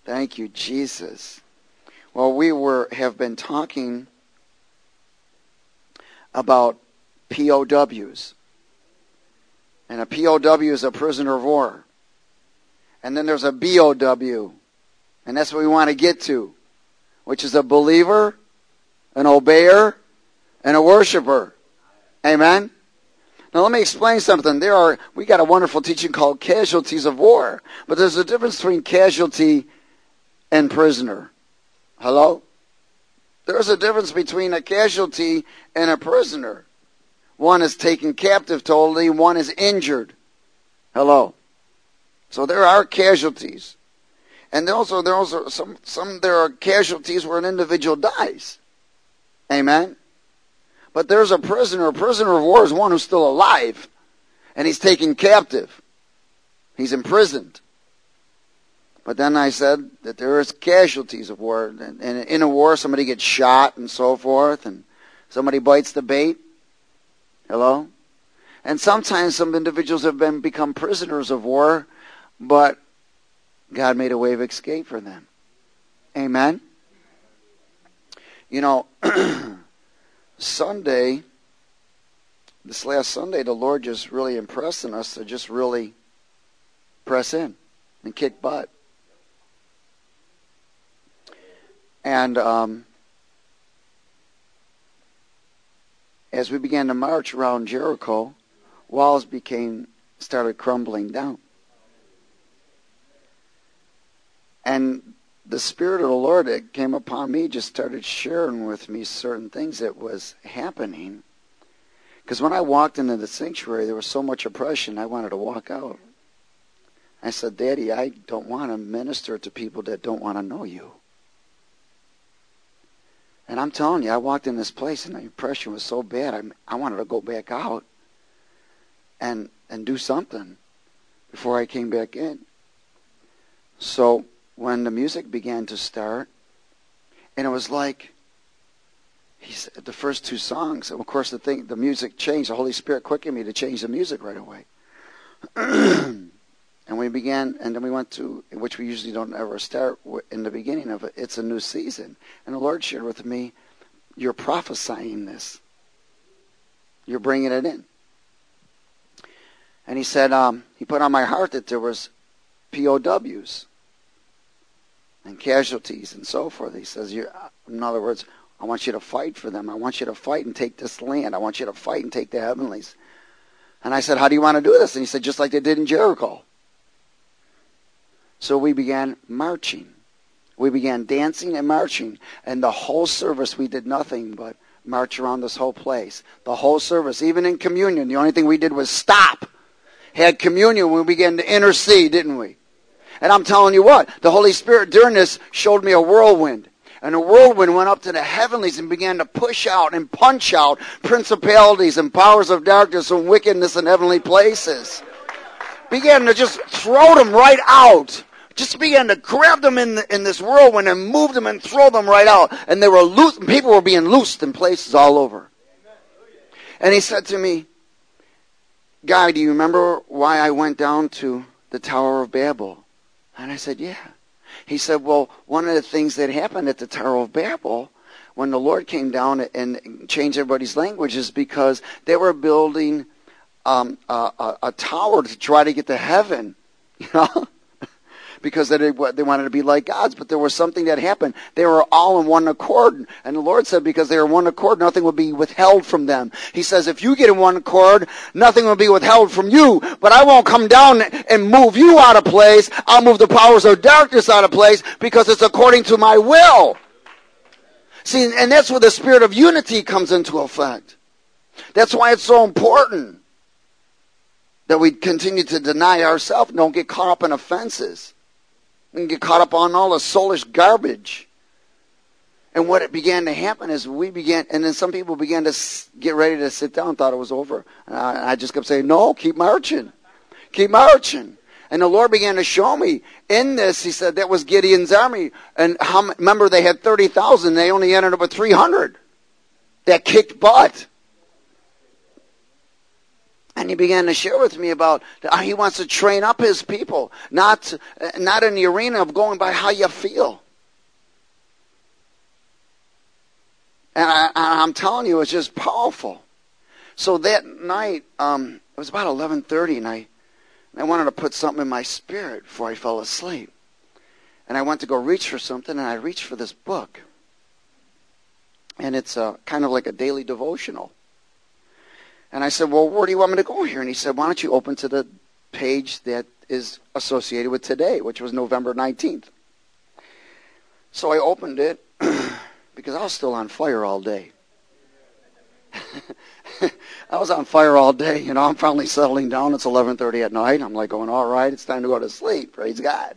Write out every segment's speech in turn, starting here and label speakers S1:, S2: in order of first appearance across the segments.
S1: Thank you, Jesus. Well, have been talking about POWs. And a POW is a prisoner of war. And then there's a BOW. And that's what we want to get to, which is a believer, an obeyer, and a worshiper. Amen? Now let me explain something. We got a wonderful teaching called Casualties of War. But there's a difference between casualty and prisoner. Hello? There's a difference between a casualty and a prisoner. One is taken captive totally, one is injured. Hello? So there are casualties. And there are casualties where an individual dies. Amen? But there's a prisoner. A prisoner of war is one who's still alive. And he's taken captive. He's imprisoned. But then I said that there is casualties of war. And in a war, somebody gets shot and so forth. And somebody bites the bait. Hello? And sometimes some individuals have become prisoners of war. But God made a way of escape for them. Amen? You know, this last Sunday, the Lord just really impressed on us to just really press in and kick butt. And as we began to march around Jericho, walls started crumbling down. And the Spirit of the Lord that came upon me just started sharing with me certain things that was happening. Because when I walked into the sanctuary, there was so much oppression, I wanted to walk out. I said, Daddy, I don't want to minister to people that don't want to know you. And I'm telling you, I walked in this place and the oppression was so bad, I wanted to go back out and do something before I came back in. So when the music began to start, and it was like, he said, the first two songs, of course the music changed. The Holy Spirit quickened me to change the music right away. And we began, and then we went to, which we usually don't ever start in the beginning of it, it's a new season. And the Lord shared with me, you're prophesying this. You're bringing it in. And he said, he put on my heart that there was POWs and casualties and so forth. He says, in other words, I want you to fight for them. I want you to fight and take this land. I want you to fight and take the heavenlies. And I said, how do you want to do this? And he said, just like they did in Jericho. So we began marching. We began dancing and marching. And the whole service, we did nothing but march around this whole place. The whole service, even in communion, the only thing we did was stop. Had communion when we began to intercede, didn't we? And I'm telling you what, the Holy Spirit during this showed me a whirlwind. And the whirlwind went up to the heavenlies and began to push out and punch out principalities and powers of darkness and wickedness in heavenly places. Began to just throw them right out. Just began to grab them in this whirlwind and move them and throw them right out. And they were loose. People were being loosed in places all over. And he said to me, Guy, do you remember why I went down to the Tower of Babel? And I said, yeah. He said, well, one of the things that happened at the Tower of Babel, when the Lord came down and changed everybody's language, is because they were building a tower to try to get to heaven, you know, because they wanted to be like gods. But there was something that happened. They were all in one accord. And the Lord said, because they were in one accord, nothing will be withheld from them. He says, if you get in one accord, nothing will be withheld from you. But I won't come down and move you out of place. I'll move the powers of darkness out of place because it's according to my will. See, and that's where the spirit of unity comes into effect. That's why it's so important that we continue to deny ourselves and don't get caught up in offenses. We can get caught up on all the soulish garbage. And what it began to happen is and then some people began to get ready to sit down, thought it was over. And I just kept saying, no, keep marching. Keep marching. And the Lord began to show me in this, he said, that was Gideon's army. And remember, they had 30,000. They only ended up with 300 that kicked butt. And he began to share with me about how he wants to train up his people, not in the arena of going by how you feel. And I'm telling you, it's just powerful. So that night, it was about 11:30, and I wanted to put something in my spirit before I fell asleep. And I went to go reach for something, and I reached for this book. And it's kind of like a daily devotional. And I said, well, where do you want me to go here? And he said, why don't you open to the page that is associated with today, which was November 19th. So I opened it because I was still on fire all day. I was on fire all day. You know, I'm finally settling down. It's 11:30 at night. I'm like going, all right, it's time to go to sleep. Praise God.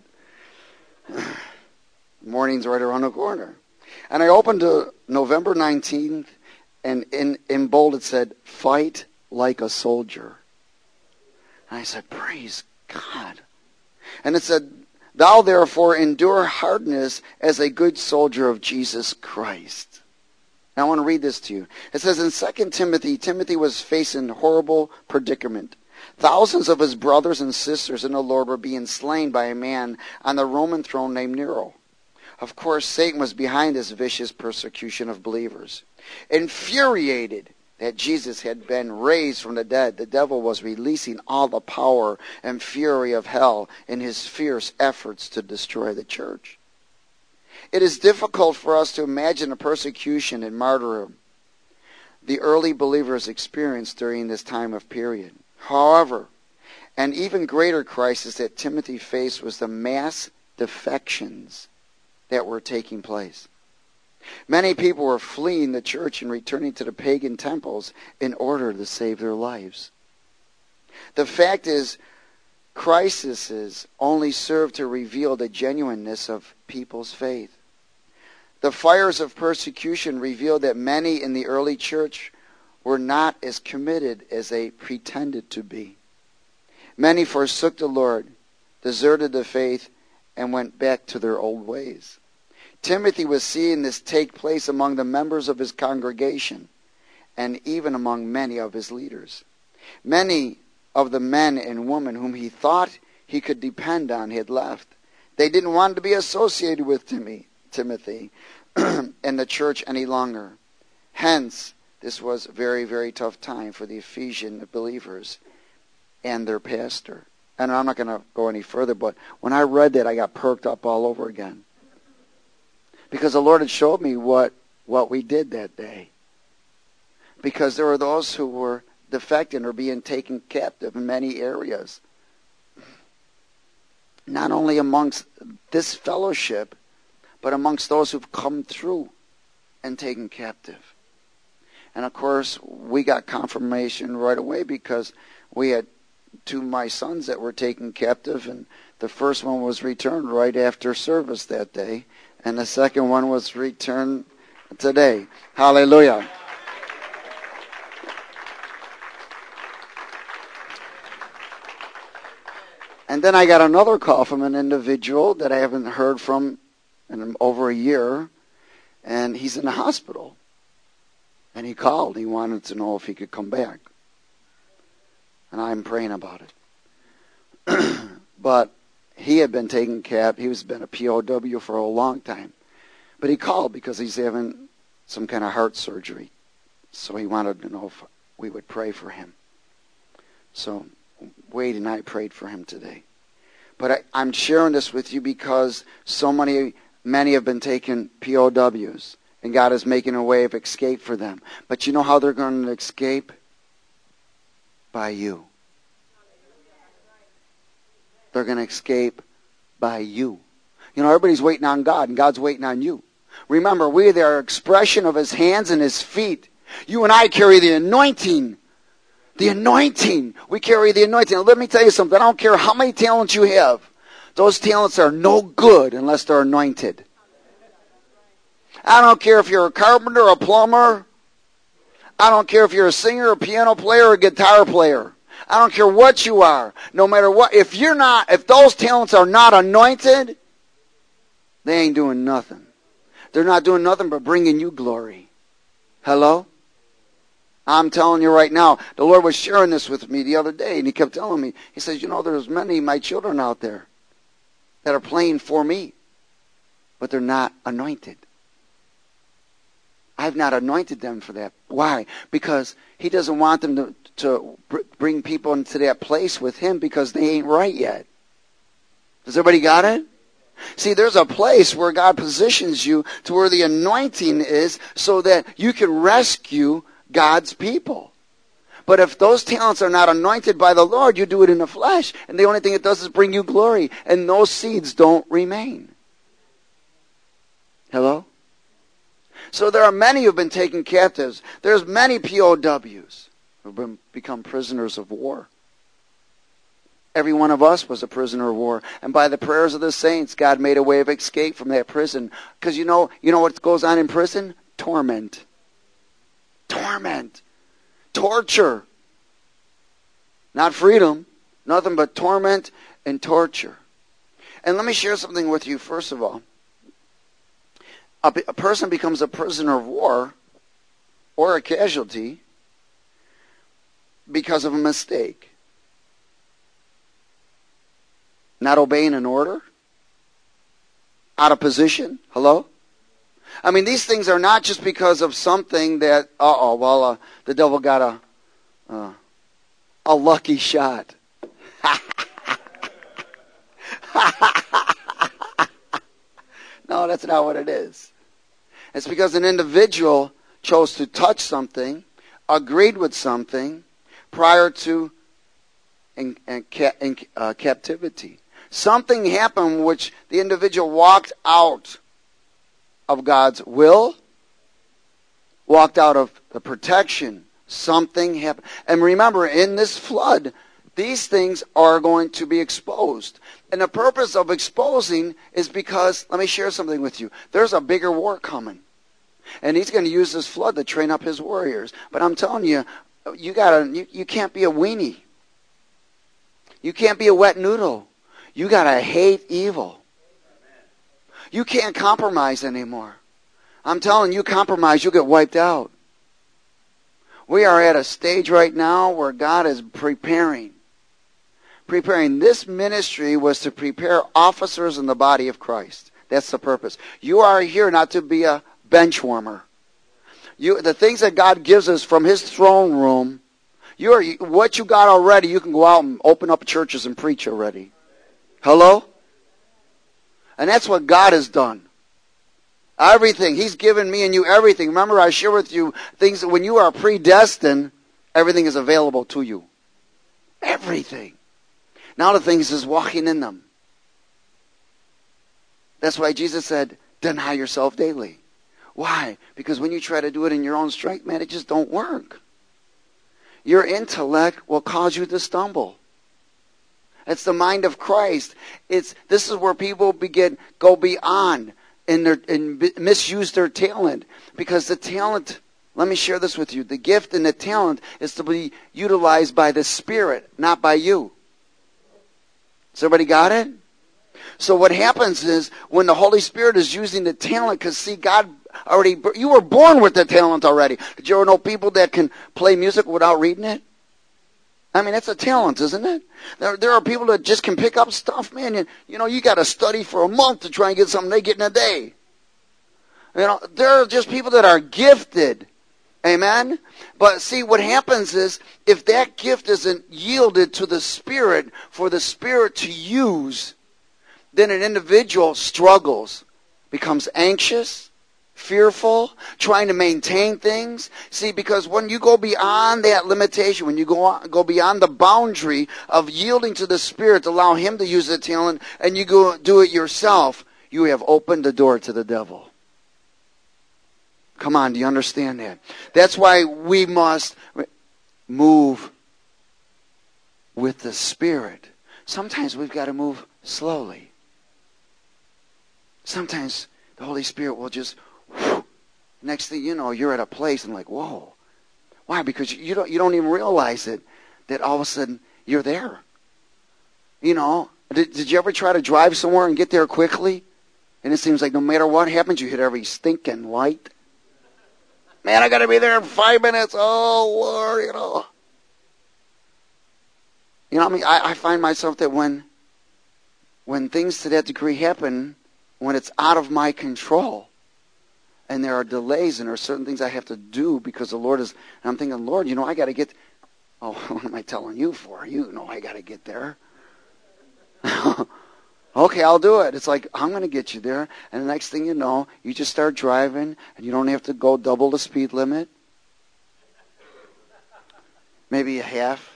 S1: Morning's right around the corner. And I opened to November 19th, and in bold it said, fight like a soldier. And I said, praise God. And it said, thou therefore endure hardness as a good soldier of Jesus Christ. Now I want to read this to you. It says in 2 Timothy, Timothy was facing horrible predicament. Thousands of his brothers and sisters in the Lord were being slain by a man on the Roman throne named Nero. Of course, Satan was behind this vicious persecution of believers. Infuriated that Jesus had been raised from the dead, the devil was releasing all the power and fury of hell in his fierce efforts to destroy the church. It is difficult for us to imagine the persecution and martyrdom the early believers experienced during this time of period. However, an even greater crisis that Timothy faced was the mass defections that were taking place. Many people were fleeing the church and returning to the pagan temples in order to save their lives. The fact is, crises only serve to reveal the genuineness of people's faith. The fires of persecution revealed that many in the early church were not as committed as they pretended to be. Many forsook the Lord, deserted the faith, and went back to their old ways. Timothy was seeing this take place among the members of his congregation and even among many of his leaders. Many of the men and women whom he thought he could depend on had left. They didn't want to be associated with Timothy and the church any longer. Hence, this was a very, very tough time for the Ephesian believers and their pastor. And I'm not going to go any further, but when I read that, I got perked up all over again. Because the Lord had showed me what we did that day. Because there were those who were defecting or being taken captive in many areas. Not only amongst this fellowship, but amongst those who've come through and taken captive. And of course, we got confirmation right away because we had two of my sons that were taken captive, and the first one was returned right after service that day, and the second one was returned today. Hallelujah. And then I got another call from an individual that I haven't heard from in over a year, and he's in the hospital. And he called. He wanted to know if he could come back. And I'm praying about it. But he had been taken cap. He was been a POW for a long time. But he called because he's having some kind of heart surgery. So he wanted to know if we would pray for him. So Wade and I prayed for him today. But I'm sharing this with you because many have been taken POWs. And God is making a way of escape for them. But you know how they're going to escape? By you. They're going to escape by you. You know, everybody's waiting on God, and God's waiting on you. Remember, we are the expression of His hands and His feet. You and I carry the anointing. The anointing. We carry the anointing. Now, let me tell you something. I don't care how many talents you have. Those talents are no good unless they're anointed. I don't care if you're a carpenter, a plumber. I don't care if you're a singer, a piano player, or a guitar player. I don't care what you are. No matter what. If those talents are not anointed, they ain't doing nothing. They're not doing nothing but bringing you glory. Hello? I'm telling you right now, the Lord was sharing this with me the other day, and He kept telling me, He says, there's many of my children out there that are playing for me, but they're not anointed. I've not anointed them for that. Why? Because He doesn't want them to bring people into that place with Him because they ain't right yet. Does everybody got it? See, there's a place where God positions you to where the anointing is so that you can rescue God's people. But if those talents are not anointed by the Lord, you do it in the flesh. And the only thing it does is bring you glory. And those seeds don't remain. Hello? So there are many who have been taken captives. There's many POWs who have become prisoners of war. Every one of us was a prisoner of war. And by the prayers of the saints, God made a way of escape from that prison. Because you know what goes on in prison? Torment. Torment. Torture. Not freedom. Nothing but torment and torture. And let me share something with you first of all. A person becomes a prisoner of war or a casualty because of a mistake. Not obeying an order? Out of position? Hello? I mean, these things are not just because of something that, the devil got a lucky shot. No, that's not what it is. It's because an individual chose to touch something, agreed with something prior to in captivity. Something happened which the individual walked out of God's will, walked out of the protection. Something happened. And remember, in this flood, these things are going to be exposed. And the purpose of exposing is because, let me share something with you. There's a bigger war coming. And He's going to use this flood to train up His warriors. But I'm telling you, you can't be a weenie. You can't be a wet noodle. You got to hate evil. You can't compromise anymore. I'm telling you, compromise, you'll get wiped out. We are at a stage right now where God is preparing. This ministry was to prepare officers in the body of Christ. That's the purpose. You are here not to be a bench warmer. The things that God gives us from His throne room, what you got already, you can go out and open up churches and preach already. Hello? And that's what God has done. Everything. He's given me and you everything. Remember, I share with you things that when you are predestined, everything is available to you. Everything. Now the thing is walking in them. That's why Jesus said, deny yourself daily. Why? Because when you try to do it in your own strength, man, it just don't work. Your intellect will cause you to stumble. It's the mind of Christ. This is where people go beyond and misuse their talent. Because the talent, let me share this with you. The gift and the talent is to be utilized by the Spirit, not by you. Has everybody got it? So what happens is when the Holy Spirit is using the talent, because see, God you were born with the talent already. Did you ever know people that can play music without reading it? I mean, that's a talent, isn't it? There are people that just can pick up stuff, man. You got to study for a month to try and get something they get in a day. There are just people that are gifted. Amen? But see, what happens is, if that gift isn't yielded to the Spirit for the Spirit to use, then an individual struggles, becomes anxious, fearful, trying to maintain things. See, because when you go beyond that limitation, when you go beyond the boundary of yielding to the Spirit to allow Him to use the talent, and you go do it yourself, you have opened the door to the devil. Come on, do you understand that? That's why we must move with the Spirit. Sometimes we've got to move slowly. Sometimes the Holy Spirit will just, next thing you know, you're at a place and like, whoa. Why? Because you don't even realize it, that all of a sudden you're there. Did you ever try to drive somewhere and get there quickly? And it seems like no matter what happens, you hit every stinking light. Man, I got to be there in 5 minutes. Oh, Lord, you know. You know, I mean, I find myself that when things to that degree happen, when it's out of my control, and there are delays and there are certain things I have to do because the Lord is, and I'm thinking, Lord, you know, I got to get, oh, what am I telling you for? You know I got to get there. Okay, I'll do it. It's like, I'm going to get you there. And the next thing you know, you just start driving, and you don't have to go double the speed limit. Maybe a half.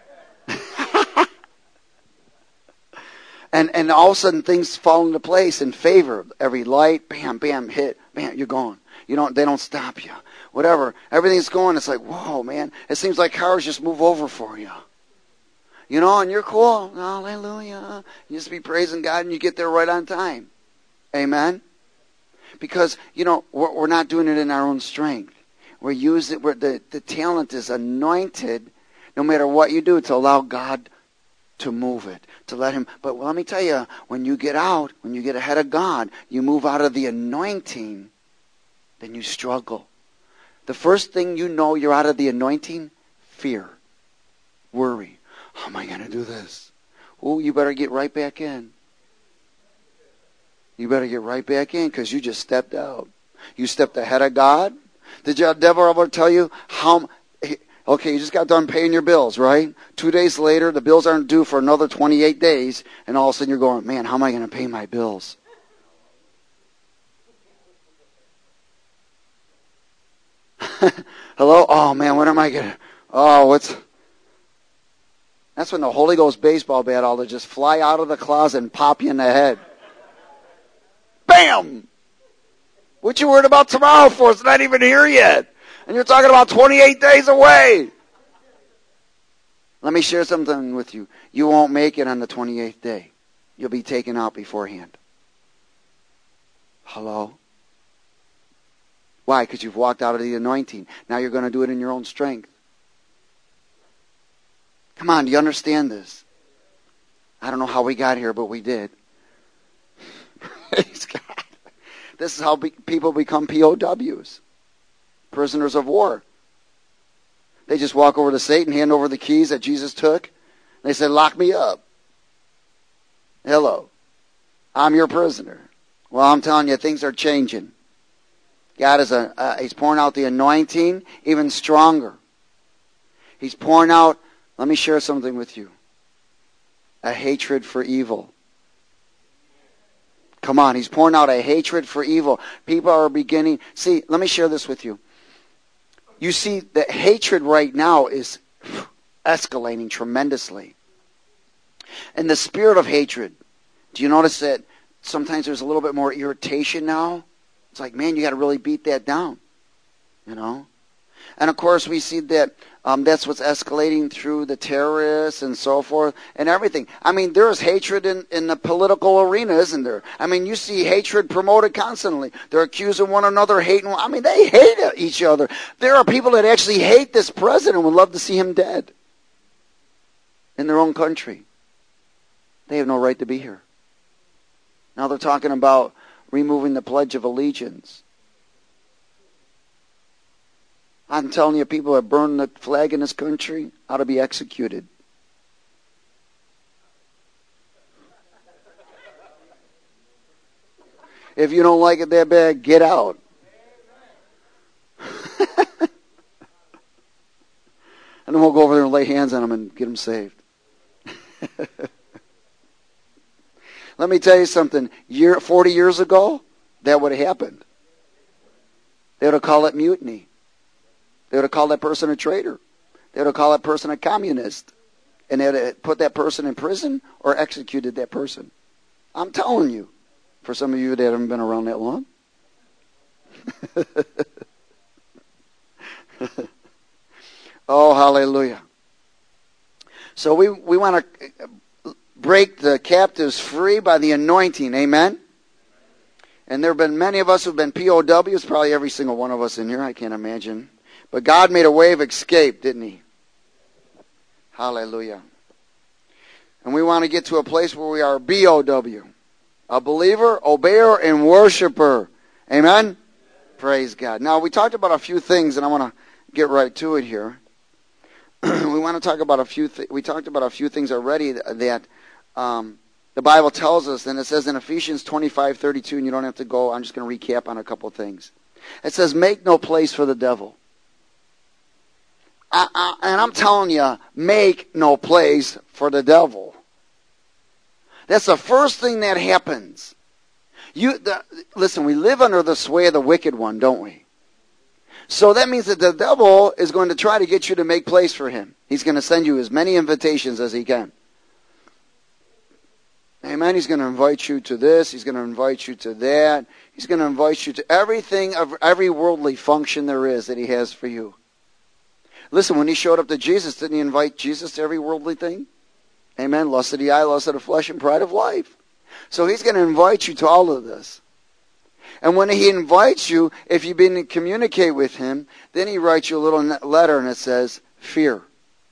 S1: And all of a sudden things fall into place in favor. Every light, bam, bam, hit, bam, you're going. They don't stop you. Whatever. Everything's going. It's like, whoa, man. It seems like cars just move over for you. You know, and you're cool. Hallelujah. You just be praising God and you get there right on time. Amen? Because, you know, we're not doing it in our own strength. We're using the talent is anointed no matter what you do to allow God to move it, to let him. But let me tell you, when you get ahead of God, you move out of the anointing, then you struggle. The first thing you know you're out of the anointing, fear, worry. How am I going to do this? Oh, you better get right back in. You better get right back in because you just stepped out. You stepped ahead of God. Did the devil ever tell you how... Okay, you just got done paying your bills, right? 2 days later, the bills aren't due for another 28 days, and all of a sudden you're going, man, how am I going to pay my bills? Hello? Oh, man, when am I going to... Oh, That's when the Holy Ghost baseball bat ought to just fly out of the closet and pop you in the head. Bam! What you worried about tomorrow for? It's not even here yet. And you're talking about 28 days away. Let me share something with you. You won't make it on the 28th day. You'll be taken out beforehand. Hello? Why? Because you've walked out of the anointing. Now you're going to do it in your own strength. Come on, do you understand this? I don't know how we got here, but we did. Praise God. This is how people become POWs. Prisoners of war. They just walk over to Satan, hand over the keys that Jesus took. They say, lock me up. Hello. I'm your prisoner. Well, I'm telling you, things are changing. God is He's pouring out the anointing even stronger. He's pouring out, let me share something with you. A hatred for evil. Come on, He's pouring out a hatred for evil. People are beginning, see, let me share this with you. You see, the hatred right now is escalating tremendously. And the spirit of hatred, do you notice that sometimes there's a little bit more irritation now? It's like, man, you got to really beat that down. You know? And of course, we see that that's what's escalating through the terrorists and so forth and everything. I mean, there is hatred in the political arena, isn't there? I mean, you see hatred promoted constantly. They're accusing one another, hating. I mean, they hate each other. There are people that actually hate this president and would love to see him dead in their own country. They have no right to be here. Now they're talking about removing the Pledge of Allegiance. I'm telling you, people that burn the flag in this country ought to be executed. If you don't like it that bad, get out. And then we'll go over there and lay hands on them and get them saved. Let me tell you something. 40 years ago, that would have happened. They would have called it mutiny. They would have called that person a traitor. They would have called that person a communist. And they would have put that person in prison or executed that person. I'm telling you, for some of you that haven't been around that long. Oh, hallelujah. So we want to break the captives free by the anointing. Amen? And there have been many of us who have been POWs, probably every single one of us in here, I can't imagine. But God made a way of escape, didn't He? Hallelujah. And we want to get to a place where we are BOW. A believer, obeyer, and worshiper. Amen? Praise God. Now, we talked about a few things, and I want to get right to it here. We want to talk about a few we talked about a few things already that the Bible tells us, and it says in Ephesians 25:32, and you don't have to go, I'm just going to recap on a couple things. It says, make no place for the devil. And I'm telling you, make no place for the devil. That's the first thing that happens. Listen, we live under the sway of the wicked one, don't we? So that means that the devil is going to try to get you to make place for him. He's going to send you as many invitations as he can. Amen. He's going to invite you to this. He's going to invite you to that. He's going to invite you to everything, of every worldly function there is that he has for you. Listen, when he showed up to Jesus, didn't he invite Jesus to every worldly thing? Amen. Lust of the eye, lust of the flesh, and pride of life. So he's going to invite you to all of this. And when he invites you, if you've been to communicate with him, then he writes you a little letter and it says, fear.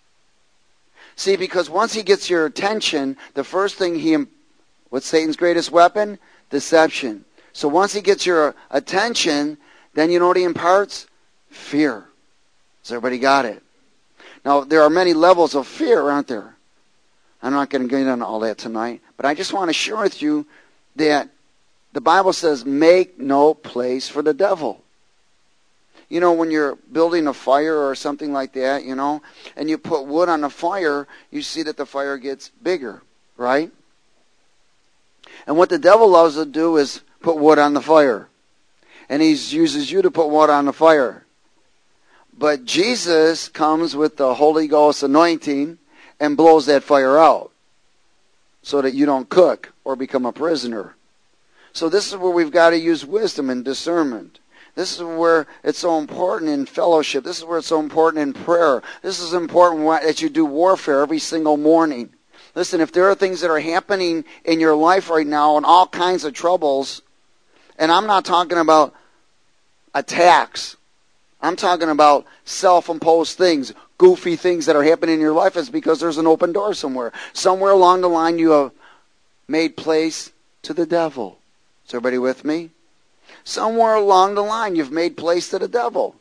S1: See, because once he gets your attention, the first thing what's Satan's greatest weapon? Deception. So once he gets your attention, then you know what he imparts? Fear. Has everybody got it? Now, there are many levels of fear, aren't there? I'm not going to get into all that tonight, but I just want to share with you that the Bible says, make no place for the devil. You know, when you're building a fire or something like that, you know, and you put wood on the fire, you see that the fire gets bigger, right? And what the devil loves to do is put wood on the fire. And he uses you to put wood on the fire. But Jesus comes with the Holy Ghost anointing and blows that fire out so that you don't cook or become a prisoner. So this is where we've got to use wisdom and discernment. This is where it's so important in fellowship. This is where it's so important in prayer. This is important that you do warfare every single morning. Listen, if there are things that are happening in your life right now and all kinds of troubles, and I'm not talking about attacks. I'm talking about self-imposed things, goofy things that are happening in your life. It's because there's an open door somewhere. Somewhere along the line you have made place to the devil. Is everybody with me? Somewhere along the line you've made place to the devil.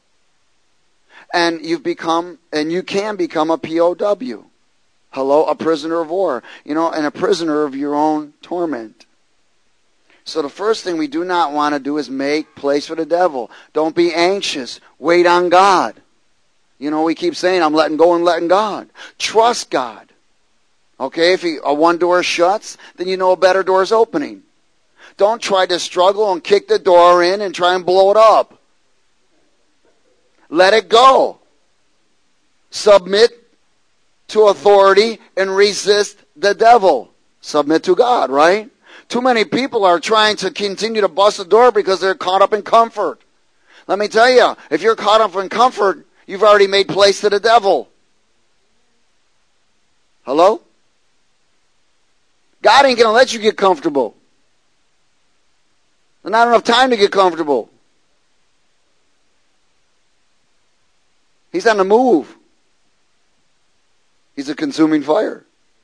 S1: And you can become a POW. Hello, a prisoner of war. You know, and a prisoner of your own torment. So the first thing we do not want to do is make place for the devil. Don't be anxious. Wait on God. You know, we keep saying, I'm letting go and letting God. Trust God. Okay, if one door shuts, then you know a better door is opening. Don't try to struggle and kick the door in and try and blow it up. Let it go. Submit to authority and resist the devil. Submit to God, right? Too many people are trying to continue to bust the door because they're caught up in comfort. Let me tell you, if you're caught up in comfort, you've already made place to the devil. Hello? God ain't going to let you get comfortable. There's not enough time to get comfortable. He's on the move. He's a consuming fire.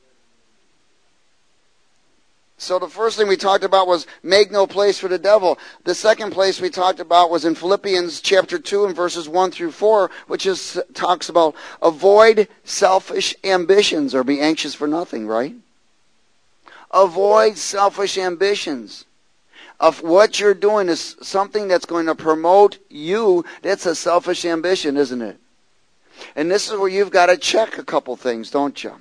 S1: So the first thing we talked about was make no place for the devil. The second place we talked about was in Philippians chapter 2 and verses 1 through 4, which talks about avoid selfish ambitions or be anxious for nothing, right? Avoid selfish ambitions. If what you're doing is something that's going to promote you, that's a selfish ambition, isn't it? And this is where you've got to check a couple things, don't you?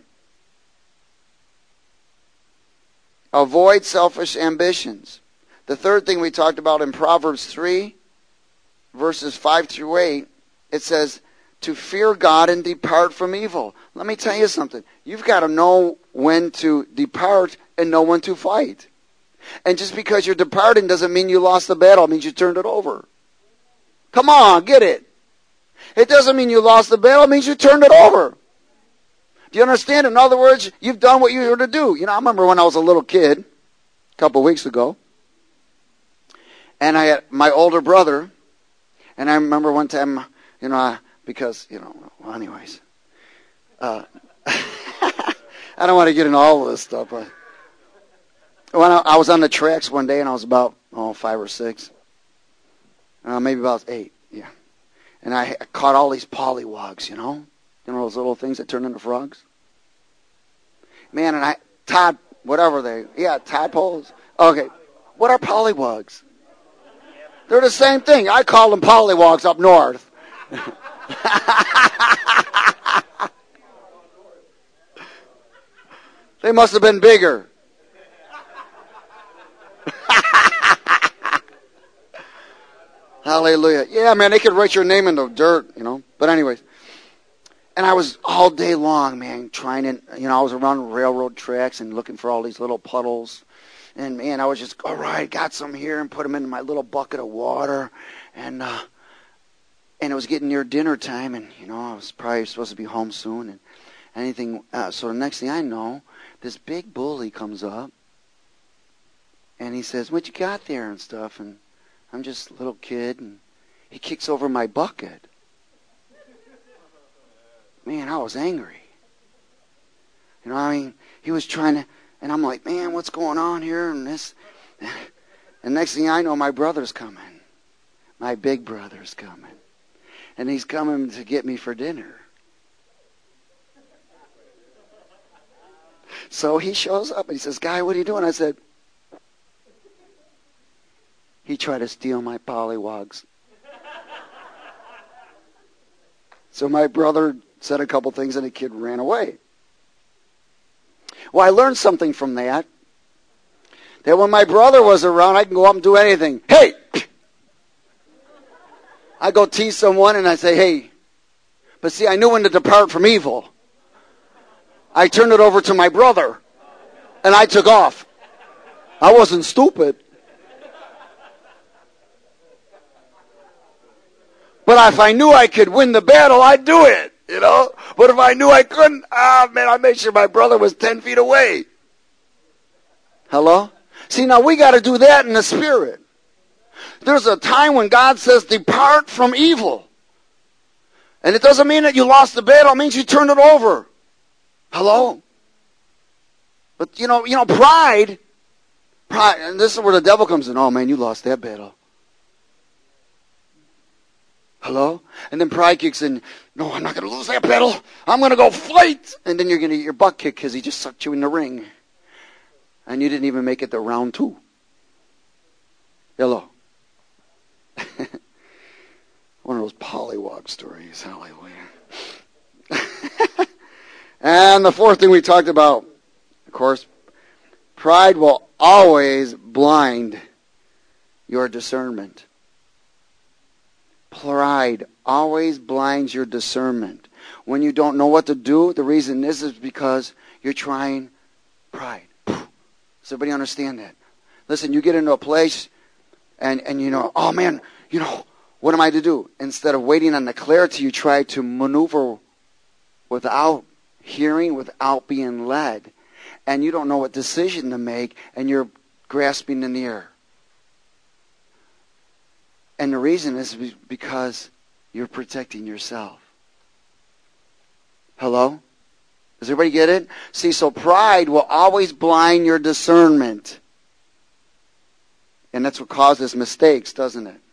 S1: Avoid selfish ambitions. The third thing we talked about in Proverbs 3, verses 5 through 8, it says, to fear God and depart from evil. Let me tell you something. You've got to know when to depart and know when to fight. And just because you're departing doesn't mean you lost the battle. It means you turned it over. Come on, get it. It doesn't mean you lost the battle. It means you turned it over. Do you understand? In other words, you've done what you were to do. You know, I remember when I was a little kid, a couple of weeks ago, and I had my older brother, and I remember one time, you know, because, you know, well, anyways. I don't want to get into all of this stuff, but when I was on the tracks one day, and I was about, 5 or 6, Maybe about 8, yeah. And I caught all these pollywogs, you know? You know those little things that turn into frogs? Man, and tadpoles. Okay, what are pollywogs? They're the same thing. I call them pollywogs up north. They must have been bigger. Hallelujah. Yeah, man, they could write your name in the dirt, you know. But anyways. And I was all day long, man, trying to, you know, I was around railroad tracks and looking for all these little puddles. And, man, I was just, all right, got some here and put them in my little bucket of water. And it was getting near dinner time. And, you know, I was probably supposed to be home soon. And anything. So the next thing I know, this big bully comes up. And he says, what you got there and stuff? And I'm just a little kid, and he kicks over my bucket. Man, I was angry. You know what I mean? He was trying to, and I'm like, man, what's going on here? And this, and next thing I know, my brother's coming. My big brother's coming. And he's coming to get me for dinner. So he shows up, and he says, Guy, what are you doing? I said, he tried to steal my pollywogs. So my brother said a couple things and the kid ran away. Well, I learned something from that. That when my brother was around, I can go up and do anything. Hey! I go tease someone and I say, hey. But see, I knew when to depart from evil. I turned it over to my brother. And I took off. I wasn't stupid. But if I knew I could win the battle, I'd do it, you know. But if I knew I couldn't, man, I made sure my brother was 10 feet away. Hello? See, now we got to do that in the spirit. There's a time when God says, depart from evil. And it doesn't mean that you lost the battle. It means you turned it over. Hello? But, you know, pride, and this is where the devil comes in. Oh, man, you lost that battle. Hello? And then pride kicks in. No, I'm not going to lose that battle. I'm going to go fight. And then you're going to get your butt kicked because he just sucked you in the ring. And you didn't even make it to round 2. Hello? One of those pollywog stories. Hallelujah. And the fourth thing we talked about, of course, pride will always blind your discernment. Pride always blinds your discernment. When you don't know what to do, the reason is because you're trying pride. Does everybody understand that? Listen, you get into a place and you know, oh man, you know, what am I to do? Instead of waiting on the clarity, you try to maneuver without hearing, without being led. And you don't know what decision to make, and you're grasping in the air. And the reason is because you're protecting yourself. Hello? Does everybody get it? See, so pride will always blind your discernment. And that's what causes mistakes, doesn't it?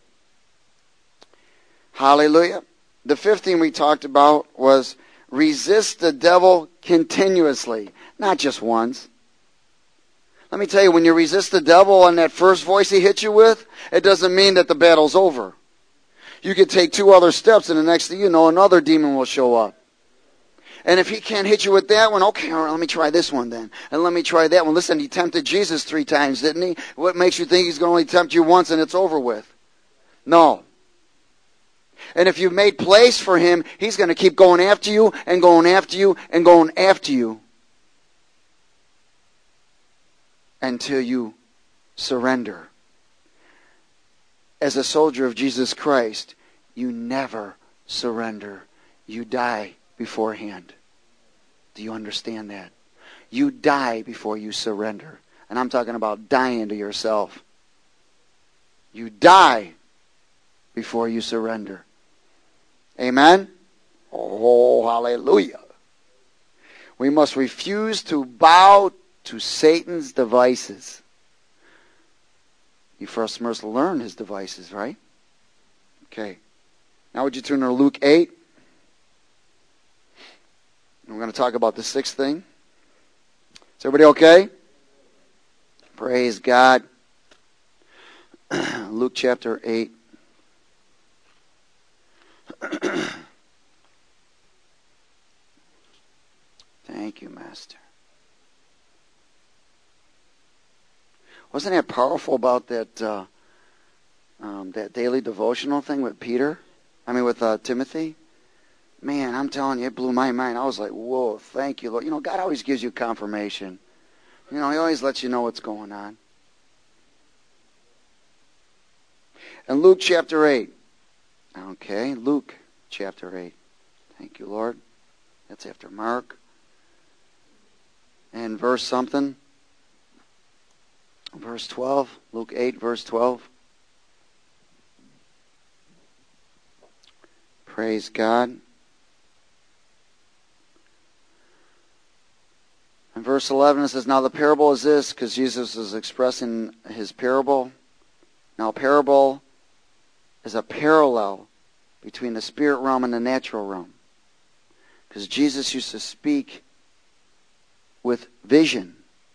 S1: Hallelujah. The fifth thing we talked about was resist the devil continuously, not just once. Let me tell you, when you resist the devil on that first voice he hit you with, it doesn't mean that the battle's over. You could take 2 other steps and the next thing you know, another demon will show up. And if he can't hit you with that one, okay, all right, let me try this one then. And let me try that one. Listen, he tempted Jesus 3 times, didn't he? What makes you think he's going to only tempt you once and it's over with? No. And if you've made place for him, he's going to keep going after you and going after you and going after you until you surrender. As a soldier of Jesus Christ, you never surrender. You die beforehand. Do you understand that? You die before you surrender. And I'm talking about dying to yourself. You die before you surrender. Amen? Oh, hallelujah. We must refuse to bow to Satan's devices. You first must learn his devices, right? Okay. Now would you turn to Luke 8? And we're going to talk about the sixth thing. Is everybody okay? Praise God. Luke chapter 8. Thank you, Master. Wasn't that powerful about that that daily devotional thing with with Timothy? Man, I'm telling you, it blew my mind. I was like, whoa, thank you, Lord. You know, God always gives you confirmation. You know, He always lets you know what's going on. And Luke chapter 8. Okay, Luke chapter 8. Thank you, Lord. That's after Mark. And verse something. Verse 12. Luke 8, verse 12. Praise God. In verse 11 it says, now the parable is this, because Jesus is expressing his parable. Now parable is a parallel between the spirit realm and the natural realm. Because Jesus used to speak with vision.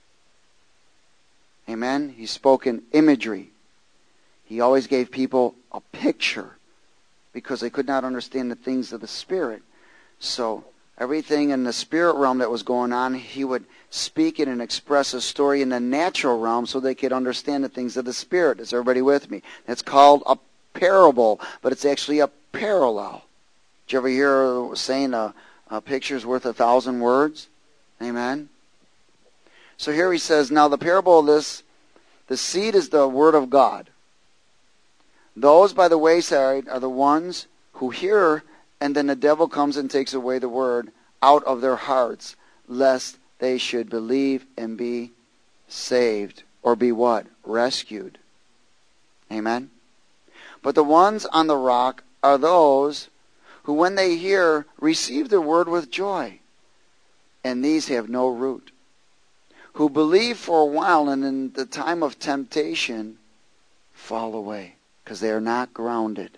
S1: Amen? He spoke in imagery. He always gave people a picture because they could not understand the things of the Spirit. So everything in the spirit realm that was going on, he would speak it and express a story in the natural realm so they could understand the things of the Spirit. Is everybody with me? It's called a parable, but it's actually a parallel. Did you ever hear saying a picture's worth 1,000 words? Amen? So here he says, now the parable of this, the seed is the word of God. Those by the wayside are the ones who hear, and then the devil comes and takes away the word out of their hearts, lest they should believe and be saved. Or be what? Rescued. Amen? But the ones on the rock are those who, when they hear, receive the word with joy. And these have no root. Who believe for a while, and in the time of temptation fall away, because they are not grounded.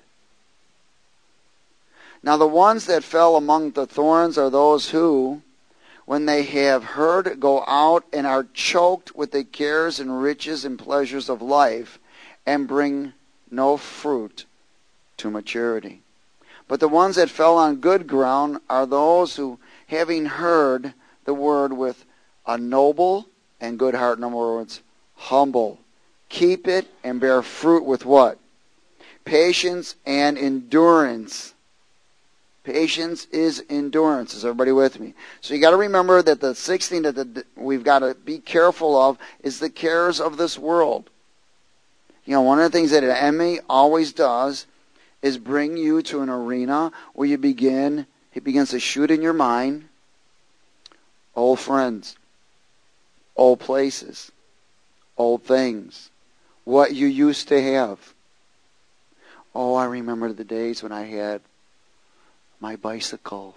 S1: Now the ones that fell among the thorns are those who, when they have heard, go out and are choked with the cares and riches and pleasures of life, and bring no fruit to maturity. But the ones that fell on good ground are those who, having heard the word with a noble and good heart, in other words, humble, keep it and bear fruit with what? Patience and endurance. Patience is endurance. Is everybody with me? So you got to remember that the sixth thing that we've got to be careful of is the cares of this world. You know, one of the things that an enemy always does is bring you to an arena where he begins to shoot in your mind old friends, old places, old things, what you used to have. Oh, I remember the days when I had my bicycle.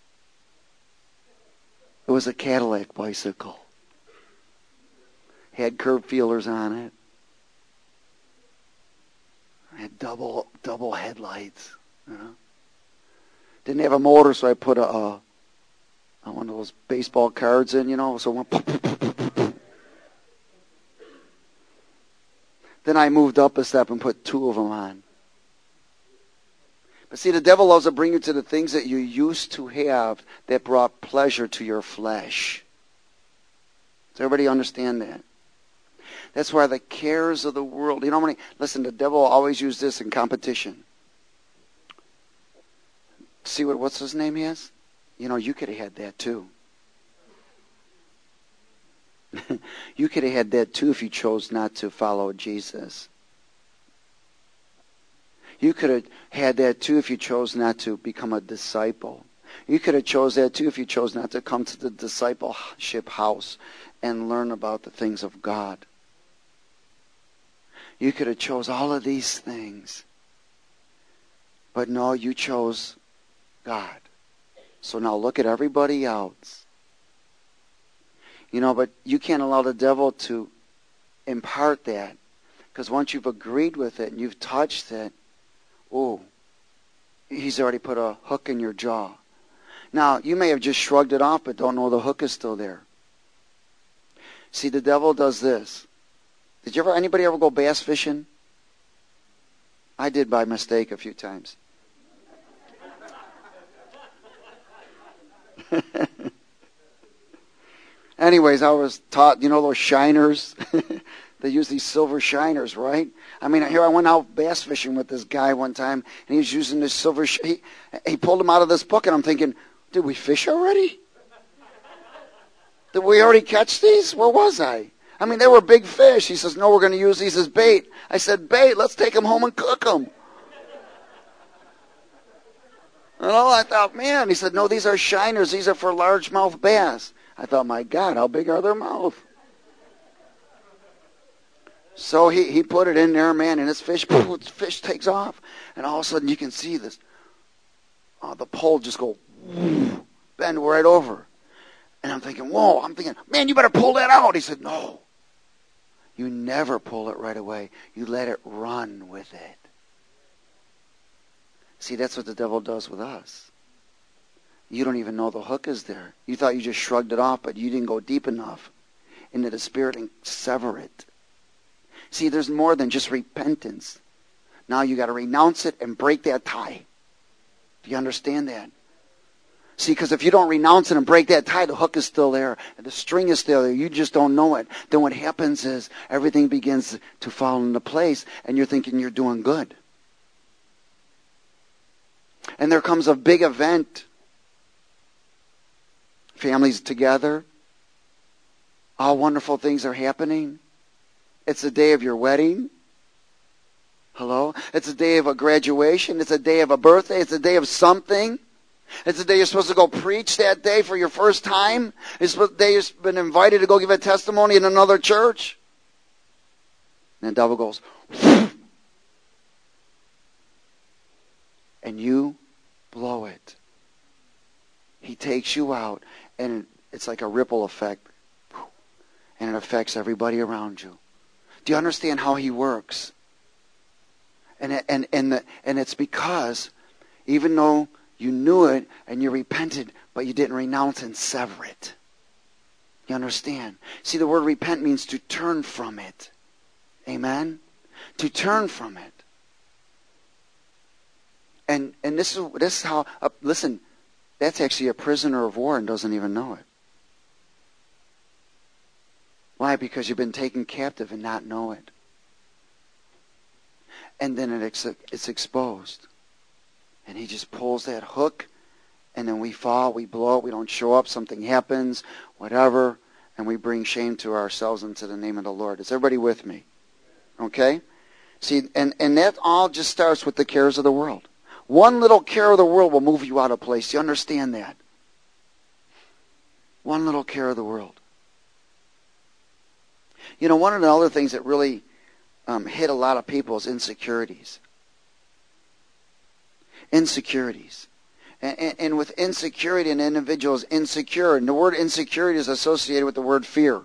S1: It was a Cadillac bicycle. Had curb feelers on it. Had double headlights. You know? Didn't have a motor, so I put one of those baseball cards in, you know, so it went. Then I moved up a step and put two of them on. But see, the devil loves to bring you to the things that you used to have that brought pleasure to your flesh. Does everybody understand that? That's why the cares of the world. You know, listen, the devil always used this in competition. See what's his name he has? You know, you could have had that too. You could have had that too if you chose not to follow Jesus. You could have had that too if you chose not to become a disciple. You could have chose that too if you chose not to come to the discipleship house and learn about the things of God. You could have chose all of these things. But no, you chose God. So now look at everybody else. You know, but you can't allow the devil to impart that. Because once you've agreed with it and you've touched it, oh, He's already put a hook in your jaw. Now, you may have just shrugged it off, but don't know the hook is still there. See, the devil does this. Anybody ever go bass fishing? I did by mistake a few times. Anyways, I was taught, those shiners? They use these silver shiners, right? I mean, here I went out bass fishing with this guy one time, and he was using this silver... he pulled them out of this book, and I'm thinking, did we fish already? Did we already catch these? Where was I? I mean, they were big fish. He says, no, we're going to use these as bait. I said, bait? Let's take them home and cook them. I thought, man. He said, no, these are shiners. These are for largemouth bass. I thought, my God, how big are their mouth? So he put it in there, man, and this fish takes off. And all of a sudden you can see this. The pole just go, bend right over. And I'm thinking, man, you better pull that out. He said, no. You never pull it right away. You let it run with it. See, that's what the devil does with us. You don't even know the hook is there. You thought you just shrugged it off, but you didn't go deep enough into the spirit and sever it. See, there's more than just repentance. Now you got to renounce it and break that tie. Do you understand that? See, because if you don't renounce it and break that tie, the hook is still there. And the string is still there. You just don't know it. Then what happens is everything begins to fall into place, and you're thinking you're doing good. And there comes a big event. Families together. All wonderful things are happening. It's the day of your wedding. Hello? It's a day of a graduation. It's a day of a birthday. It's a day of something. It's the day you're supposed to go preach that day for your first time. It's the day you've been invited to go give a testimony in another church. And the devil goes, and you blow it. He takes you out, and it's like a ripple effect. And it affects everybody around you. Do you understand how he works? And it's because even though you knew it and you repented, but you didn't renounce and sever it. You understand? See, the word repent means to turn from it. Amen? To turn from it. And this is how, listen, that's actually a prisoner of war and doesn't even know it. Why? Because you've been taken captive and not know it. And then it's exposed. And he just pulls that hook, and then we fall, we blow it, we don't show up, something happens, whatever, and we bring shame to ourselves and to the name of the Lord. Is everybody with me? Okay? See, and that all just starts with the cares of the world. One little care of the world will move you out of place. You understand that? One little care of the world. You know, one of the other things that really hit a lot of people is insecurities. Insecurities. And with insecurity, an individual is insecure. And the word insecurity is associated with the word fear.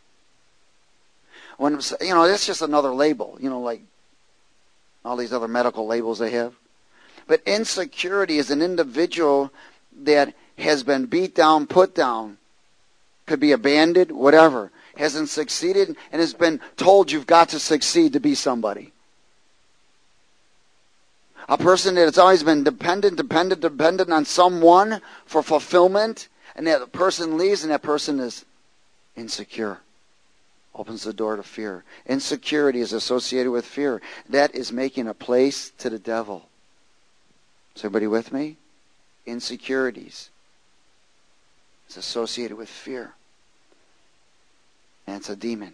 S1: When, that's just another label. Like all these other medical labels they have. But insecurity is an individual that has been beat down, put down. Could be abandoned, whatever. Hasn't succeeded and has been told you've got to succeed to be somebody. A person that has always been dependent on someone for fulfillment, and that person leaves and that person is insecure. Opens the door to fear. Insecurity is associated with fear. That is making a place to the devil. Is everybody with me? Insecurities is associated with fear. And it's a demon.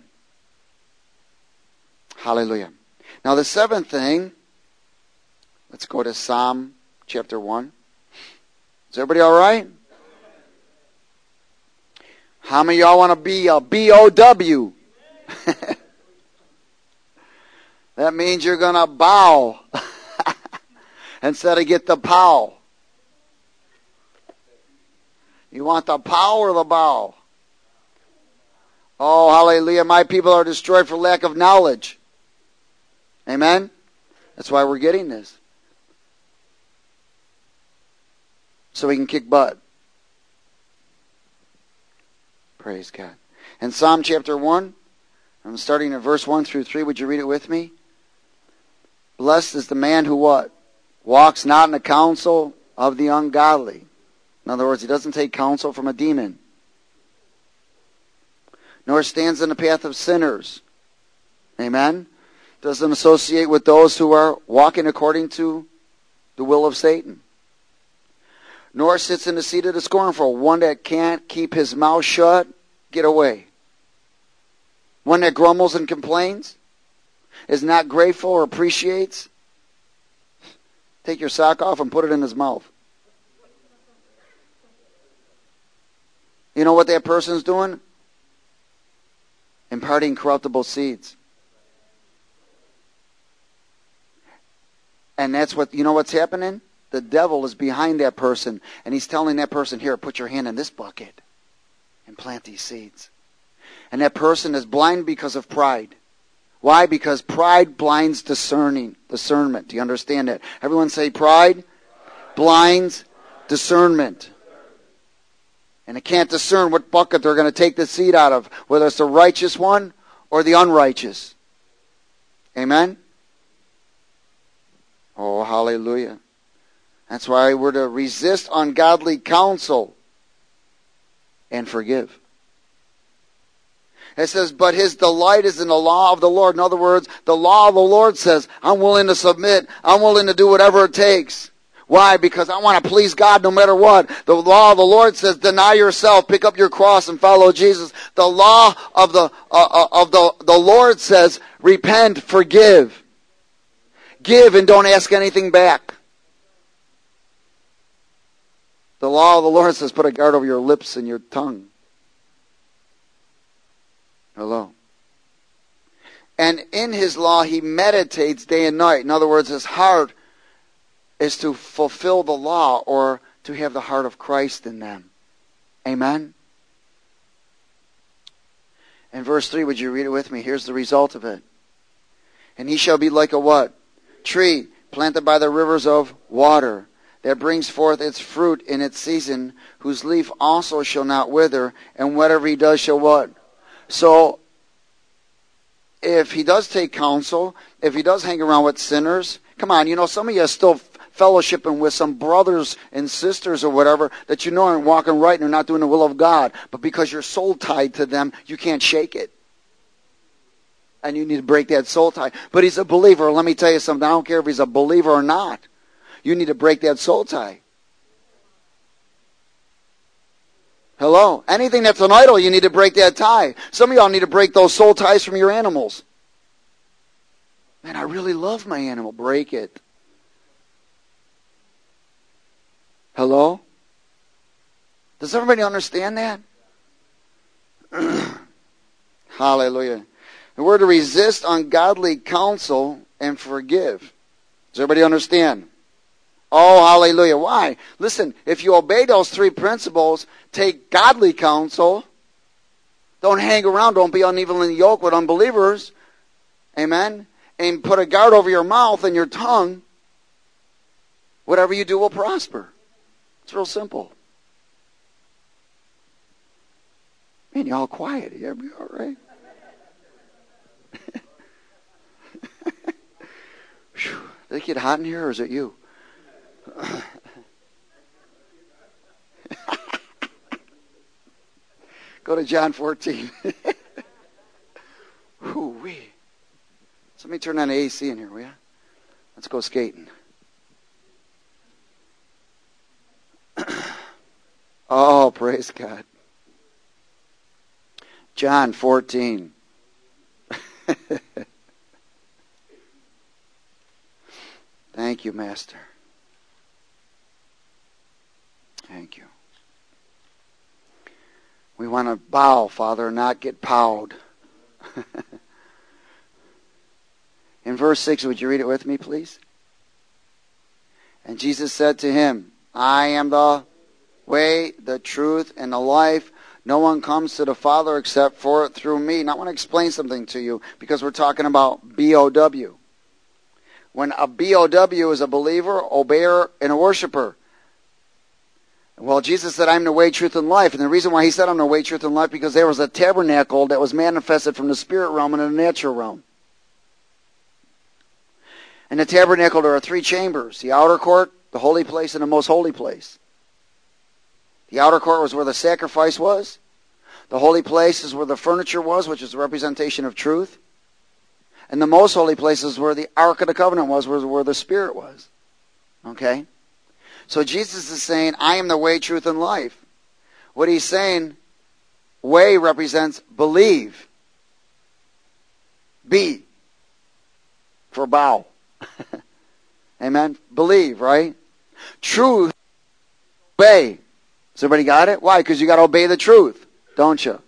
S1: Hallelujah. Now the seventh thing, let's go to Psalm chapter 1. Is everybody all right? How many of y'all want to be a B-O-W? That means you're going to bow instead of get the pow. You want the pow or the bow? Oh, hallelujah. My people are destroyed for lack of knowledge. Amen? That's why we're getting this. so he can kick butt. Praise God. In Psalm chapter 1, I'm starting at verse 1 through 3. Would you read it with me? Blessed is the man who what? Walks not in the counsel of the ungodly. In other words, he doesn't take counsel from a demon. Nor stands in the path of sinners. Amen? Doesn't associate with those who are walking according to the will of Satan. Nor sits in the seat of the scornful. One that can't keep his mouth shut, get away. One that grumbles and complains, is not grateful or appreciates, take your sock off and put it in his mouth. You know what that person's doing? Imparting corruptible seeds. And that's what, you know what's happening? The devil is behind that person, and he's telling that person, here, put your hand in this bucket and plant these seeds. And that person is blind because of pride. Why? Because pride blinds discernment. Do you understand that? Everyone say pride blinds discernment. And it can't discern what bucket they're going to take the seed out of, whether it's the righteous one or the unrighteous. Amen? Oh, hallelujah. That's why we're to resist ungodly counsel and forgive. It says, but his delight is in the law of the Lord. In other words, the law of the Lord says, I'm willing to submit. I'm willing to do whatever it takes. Why? Because I want to please God no matter what. The law of the Lord says, deny yourself, pick up your cross, and follow Jesus. The law of the Lord says, repent, forgive. Give and don't ask anything back. The law of the Lord says, put a guard over your lips and your tongue. Hello. And in his law he meditates day and night. In other words, his heart is to fulfill the law or to have the heart of Christ in them. Amen? And verse 3, would you read it with me? Here's the result of it. And he shall be like a what? Tree planted by the rivers of water, that brings forth its fruit in its season, whose leaf also shall not wither, and whatever he does shall what? So, if he does take counsel, if he does hang around with sinners, come on, you know, some of you are still fellowshipping with some brothers and sisters or whatever that you know aren't walking right and are not doing the will of God, but because you're soul tied to them, you can't shake it. And you need to break that soul tie. But he's a believer. Let me tell you something. I don't care if he's a believer or not. You need to break that soul tie. Hello? Anything that's an idol, you need to break that tie. Some of y'all need to break those soul ties from your animals. Man, I really love my animal. Break it. Hello? Does everybody understand that? Hallelujah. And we're to resist ungodly counsel and forgive. Does everybody understand? Oh, hallelujah. Why? Listen, if you obey those three principles, take godly counsel, don't hang around, don't be unevenly yoked with unbelievers, amen, and put a guard over your mouth and your tongue, whatever you do will prosper. It's real simple. Man, you're all quiet. You ever be all right? Did it get hot in here, or is it you? Go to John 14. Whoo-wee. Somebody turn on the AC in here, will ya? Let's go skating. Oh, praise God. John 14. Thank you, Master. Thank you. We want to bow, Father, not get powed. In verse 6, would you read it with me, please? And Jesus said to him, I am the way, the truth, and the life. No one comes to the Father except for through me. Now I want to explain something to you because we're talking about B-O-W. When a B-O-W is a believer, obeyer, and a worshiper. Well, Jesus said, I'm the way, truth, and life. And the reason why he said I'm the way, truth, and life, because there was a tabernacle that was manifested from the spirit realm and the natural realm. In the tabernacle, there are 3 chambers: the outer court, the holy place, and the most holy place. The outer court was where the sacrifice was. The holy place is where the furniture was, which is a representation of truth. And the most holy place is where the Ark of the Covenant was, where the Spirit was. Okay? So Jesus is saying, I am the way, truth, and life. What he's saying, way represents believe. B for bow. Amen? Believe, right? Truth, obey. Has everybody got it? Why? Because you got to obey the truth, don't you?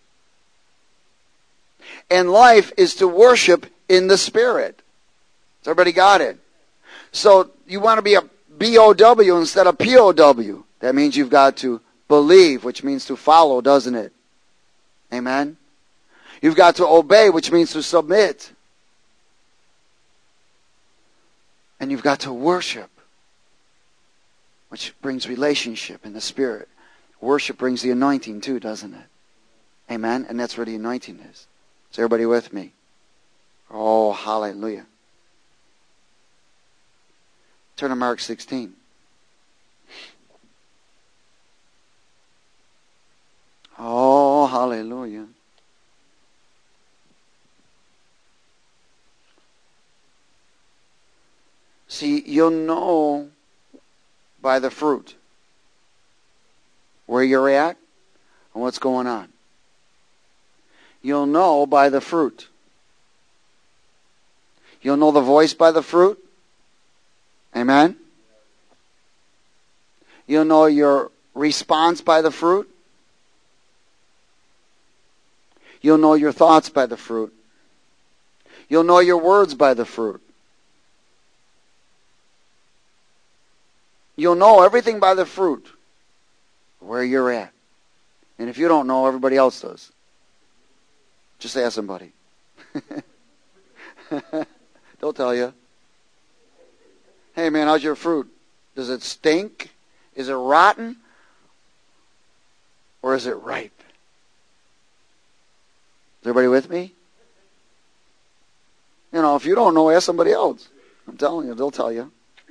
S1: And life is to worship in the Spirit. Has everybody got it? So you want to be a B-O-W instead of P-O-W. That means you've got to believe, which means to follow, doesn't it? Amen? You've got to obey, which means to submit. And you've got to worship, which brings relationship in the Spirit. Worship brings the anointing too, doesn't it? Amen? And that's where the anointing is. Is everybody with me? Oh, hallelujah. Turn to Mark 16. Oh, hallelujah. See, you'll know by the fruit where you're at and what's going on. You'll know by the fruit. You'll know the voice by the fruit. Amen? You'll know your response by the fruit. You'll know your thoughts by the fruit. You'll know your words by the fruit. You'll know everything by the fruit, where you're at. And if you don't know, everybody else does. Just ask somebody. They'll tell you. Hey man, how's your fruit? Does it stink? Is it rotten? Or is it ripe? Is everybody with me? You know, if you don't know, ask somebody else. I'm telling you, they'll tell you.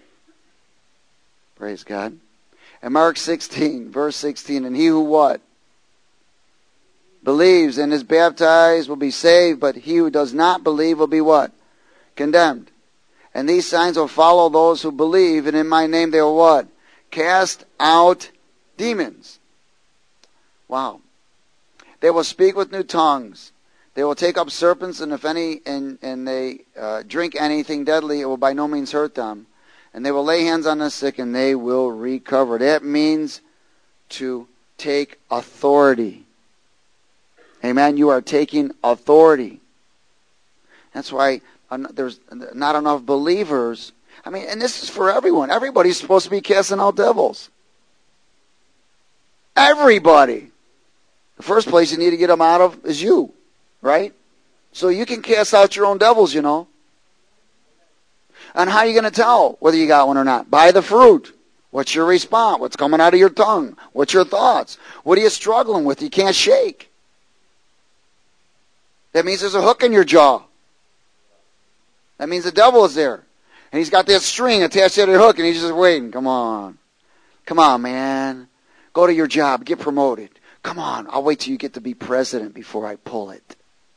S1: Praise God. And Mark 16, verse 16, and he who what? Believes and is baptized will be saved, but he who does not believe will be what? Condemned. And these signs will follow those who believe, and in my name they will what? Cast out demons. Wow. They will speak with new tongues. They will take up serpents, and if any and they drink anything deadly, it will by no means hurt them. And they will lay hands on the sick, and they will recover. That means to take authority. Amen. You are taking authority. That's why there's not enough believers. I mean, and this is for everyone. Everybody's supposed to be casting out devils. Everybody. The first place you need to get them out of is you, right? So you can cast out your own devils, you know. And how are you going to tell whether you got one or not? By the fruit. What's your response? What's coming out of your tongue? What's your thoughts? What are you struggling with? You can't shake. That means there's a hook in your jaw. That means the devil is there. And he's got that string attached to the hook, and he's just waiting. Come on. Come on, man. Go to your job. Get promoted. Come on. I'll wait till you get to be president before I pull it.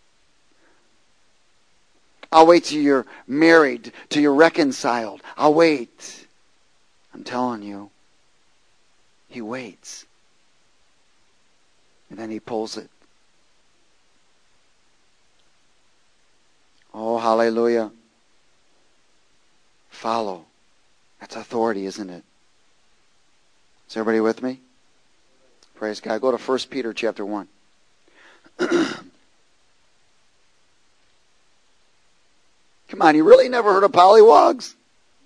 S1: I'll wait till you're married, till you're reconciled. I'll wait. I'm telling you. He waits. And then he pulls it. Oh, hallelujah. Follow. That's authority, isn't it? Is everybody with me? Praise God. Go to 1 Peter chapter 1. Come on, you really never heard of pollywogs?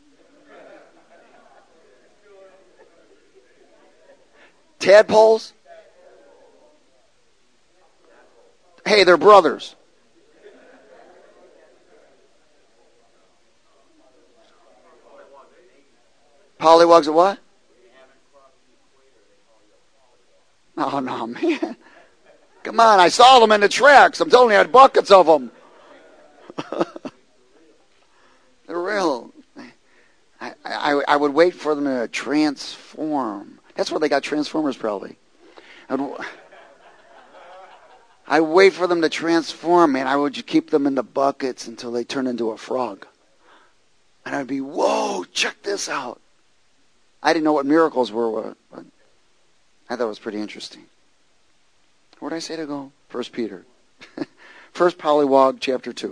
S1: Tadpoles? Hey, they're brothers. Pollywogs are what? Oh, no, man. Come on, I saw them in the tracks. I'm telling you, I had buckets of them. They're real. I would wait for them to transform. That's where they got Transformers, probably. I'd wait for them to transform, man. I would keep them in the buckets until they turned into a frog. And I'd be, whoa, check this out. I didn't know what miracles were, but I thought it was pretty interesting. Where did I say to go? 1 Peter. First Polywog, chapter 2.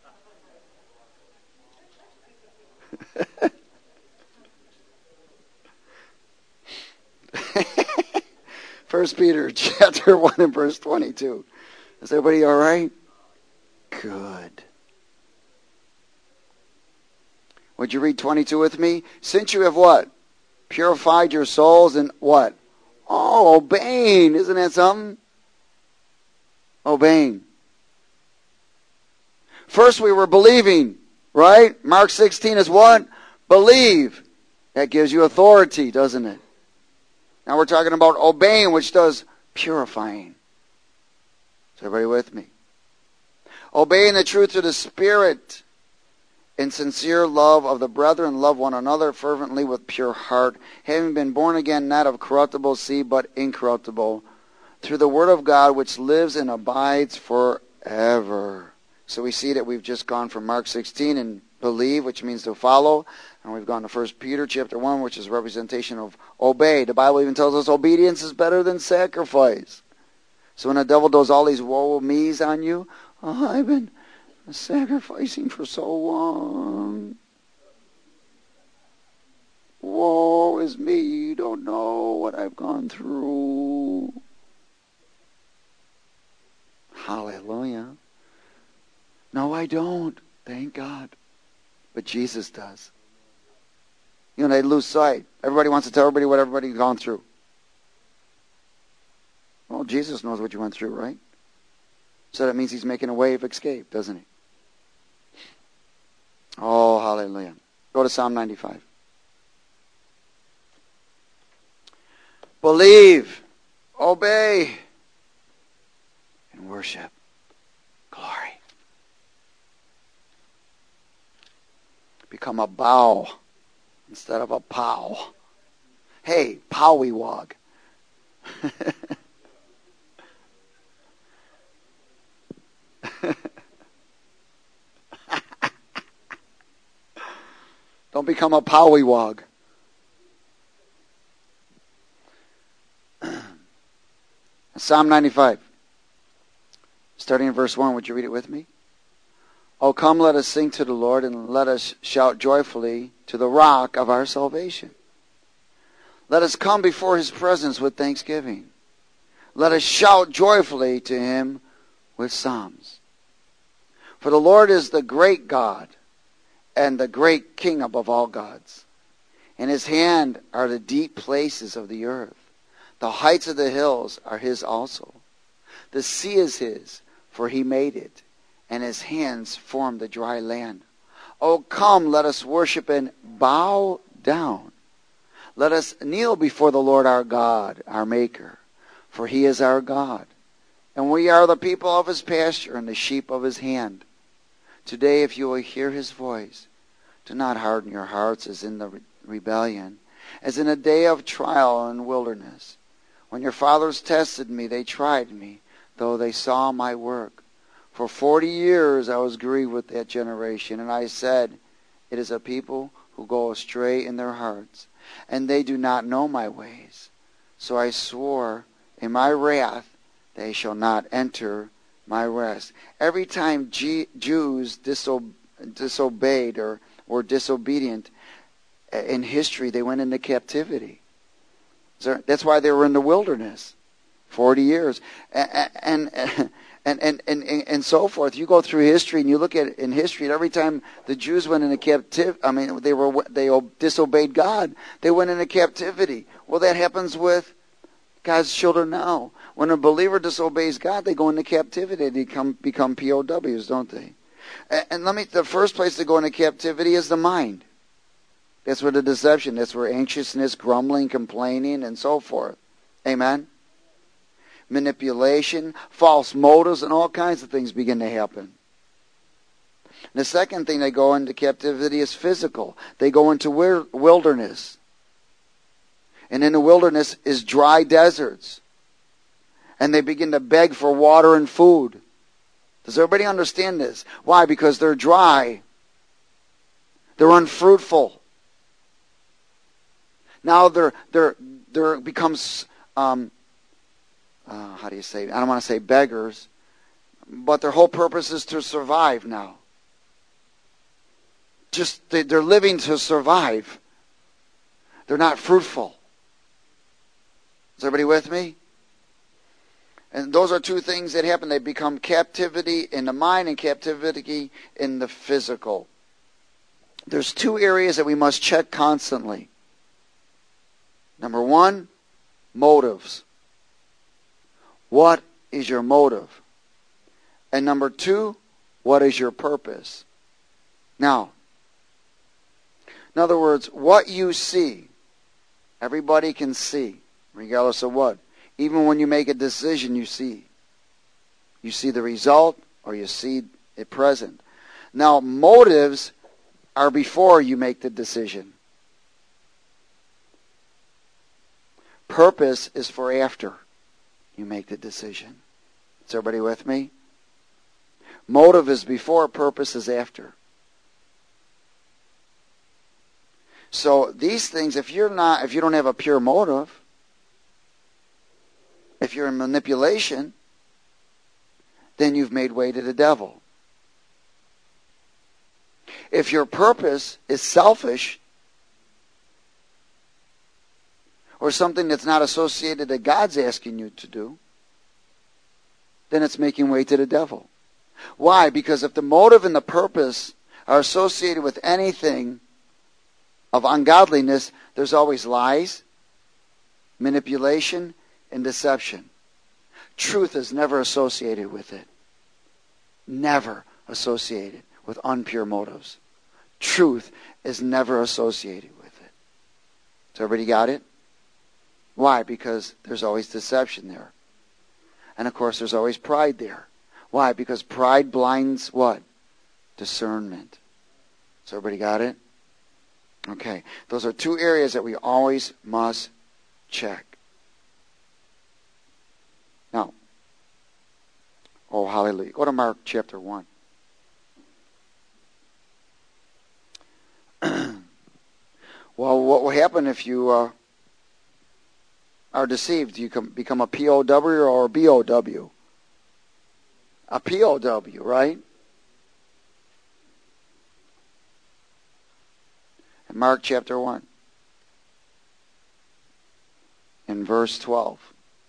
S1: 1 Peter chapter 1 and verse 22. Is everybody all right? Good. Would you read 22 with me? Since you have what? Purified your souls and what? Oh, obeying. Isn't that something? Obeying. First we were believing, right? Mark 16 is what? Believe. That gives you authority, doesn't it? Now we're talking about obeying, which does purifying. Is everybody with me? Obeying the truth of the Spirit in sincere love of the brethren, love one another fervently with pure heart, having been born again, not of corruptible seed, but incorruptible, through the word of God, which lives and abides forever. So we see that we've just gone from Mark 16 and believe, which means to follow, and we've gone to 1 Peter chapter 1, which is a representation of obey. The Bible even tells us obedience is better than sacrifice. So when the devil does all these woe me's on you, oh, I've been sacrificing for so long. Woe is me, you don't know what I've gone through. Hallelujah. No, I don't. Thank God. But Jesus does. You know, they lose sight. Everybody wants to tell everybody what everybody's gone through. Well, Jesus knows what you went through, right? So that means he's making a way of escape, doesn't he? Oh, hallelujah. Go to Psalm 95. Believe, obey, and worship. Glory. Become a bow instead of a pow. Hey, powywog. Don't become a powywog. Psalm 95. Starting in verse 1, would you read it with me? Oh, come, let us sing to the Lord, and let us shout joyfully to the rock of our salvation. Let us come before his presence with thanksgiving. Let us shout joyfully to him with psalms. For the Lord is the great God and the great King above all gods. In his hand are the deep places of the earth. The heights of the hills are his also. The sea is his, for he made it, and his hands formed the dry land. Oh, come, let us worship and bow down. Let us kneel before the Lord our God, our Maker, for he is our God. And we are the people of his pasture and the sheep of his hand. Today, if you will hear his voice, do not harden your hearts as in the rebellion, as in a day of trial in wilderness. When your fathers tested me, they tried me, though they saw my work. For 40 years I was grieved with that generation, and I said, it is a people who go astray in their hearts, and they do not know my ways. So I swore in my wrath, they shall not enter my rest. Every time Jews disobeyed or were disobedient in history, they went into captivity. So that's why they were in the wilderness 40 years. And so forth. You go through history and you look at in history, and every time the Jews went into captivity, they disobeyed God, they went into captivity. Well, that happens with God's children now. When a believer disobeys God, they go into captivity. They become POWs, don't they? And the first place to go into captivity is the mind. That's where the deception, that's where anxiousness, grumbling, complaining, and so forth. Amen? manipulation, false motives, and all kinds of things begin to happen. The second thing they go into captivity is physical. They go into wilderness. And in the wilderness is dry deserts. And they begin to beg for water and food. Does everybody understand this? Why? Because they're dry. They're unfruitful. Now there becomes how do you say? I don't want to say beggars, but their whole purpose is to survive now. Just they're living to survive. They're not fruitful. Is everybody with me? And those are two things that happen. They become captivity in the mind and captivity in the physical. There's two areas that we must check constantly. Number one, motives. What is your motive? And number two, what is your purpose? Now, in other words, what you see, everybody can see, regardless of what. Even when you make a decision, you see. You see the result or you see it present. Now, motives are before you make the decision. Purpose is for after you make the decision. Is everybody with me? Motive is before, purpose is after. So these things, if you don't have a pure motive, if you're in manipulation, then you've made way to the devil. If your purpose is selfish, or something that's not associated that God's asking you to do, then it's making way to the devil. Why? Because if the motive and the purpose are associated with anything of ungodliness, there's always lies, manipulation, and deception. Truth is never associated with it. Never associated with impure motives. Truth is never associated with it. So everybody got it? Why? Because there's always deception there. And of course there's always pride there. Why? Because pride blinds what? Discernment. So everybody got it? Okay. Those are two areas that we always must check. Now, oh hallelujah. Go to Mark chapter 1. Well, what will happen if you are deceived? Do you become a POW or a BOW? A POW, right? In Mark chapter 1. In verse 12.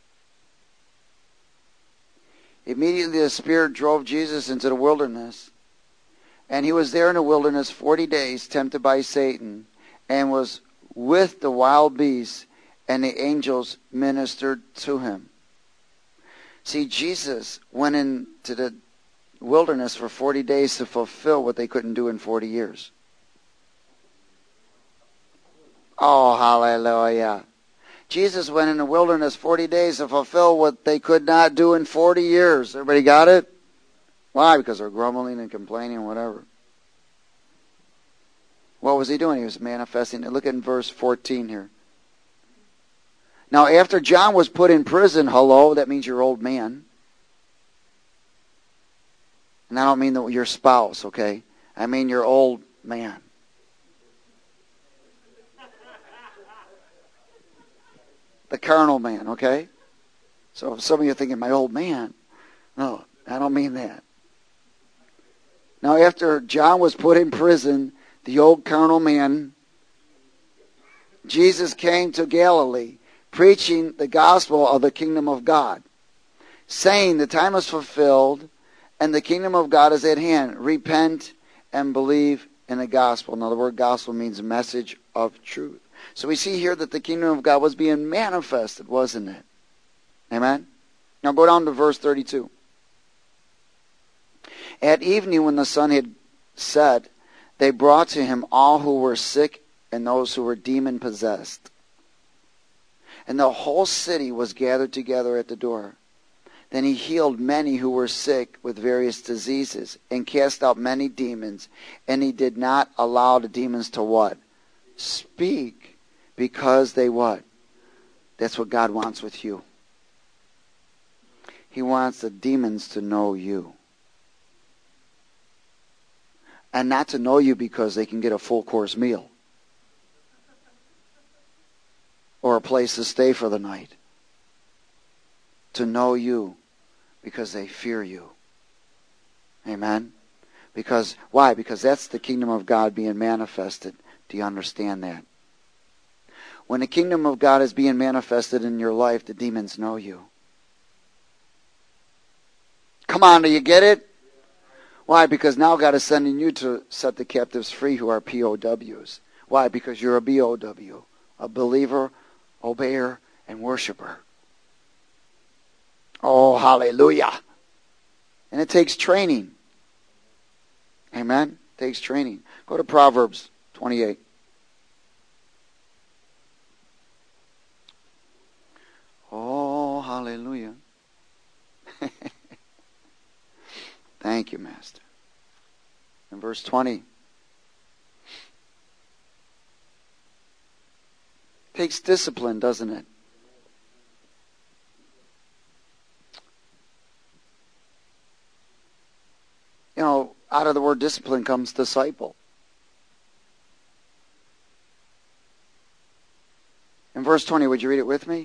S1: Immediately the Spirit drove Jesus into the wilderness. And he was there in the wilderness 40 days, tempted by Satan, and was with the wild beasts, and the angels ministered to him. See, Jesus went into the wilderness for 40 days to fulfill what they couldn't do in 40 years. Oh, hallelujah. Jesus went in the wilderness 40 days to fulfill what they could not do in 40 years. Everybody got it? Why? Because they're grumbling and complaining and whatever. What was he doing? He was manifesting. Look at verse 14 here. Now, after John was put in prison, hello, that means your old man. And I don't mean your spouse, okay? I mean your old man. The carnal man, okay? So if some of you are thinking, my old man. No, I don't mean that. Now, after John was put in prison, the old carnal man, Jesus came to Galilee, preaching the gospel of the kingdom of God, saying the time is fulfilled and the kingdom of God is at hand. Repent and believe in the gospel. Now, the word gospel means message of truth. So we see here that the kingdom of God was being manifested, wasn't it? Amen? Now go down to verse 32. At evening when the sun had set, they brought to him all who were sick and those who were demon-possessed. And the whole city was gathered together at the door. Then he healed many who were sick with various diseases and cast out many demons. And he did not allow the demons to what? Speak. Because they what? That's what God wants with you. He wants the demons to know you. And not to know you because they can get a full course meal. Or a place to stay for the night. To know you because they fear you. Amen? Because, why? Because that's the kingdom of God being manifested. Do you understand that? When the kingdom of God is being manifested in your life, the demons know you. Come on, do you get it? Why? Because now God is sending you to set the captives free who are POWs. Why? Because you're a BOW, a believer, obeyer, and worshiper. Oh, hallelujah. And it takes training. Amen? It takes training. Go to Proverbs 28. Oh, hallelujah. Thank you, Master. In verse 20. Takes discipline, doesn't it? You know, out of the word discipline comes disciple. In verse 20, would you read it with me?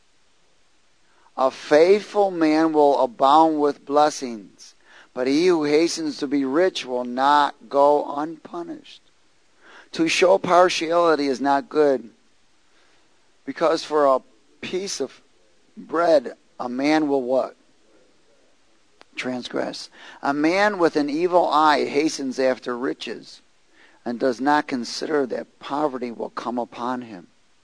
S1: A faithful man will abound with blessings, but he who hastens to be rich will not go unpunished. To show partiality is not good, because for a piece of bread a man will what? Transgress. A man with an evil eye hastens after riches and does not consider that poverty will come upon him.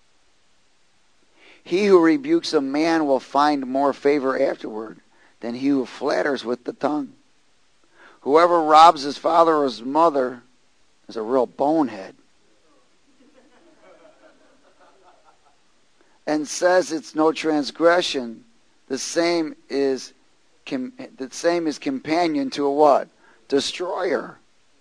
S1: He who rebukes a man will find more favor afterward than he who flatters with the tongue. Whoever robs his father or his mother is a real bonehead and says it's no transgression. The same is companion to a what? Destroyer.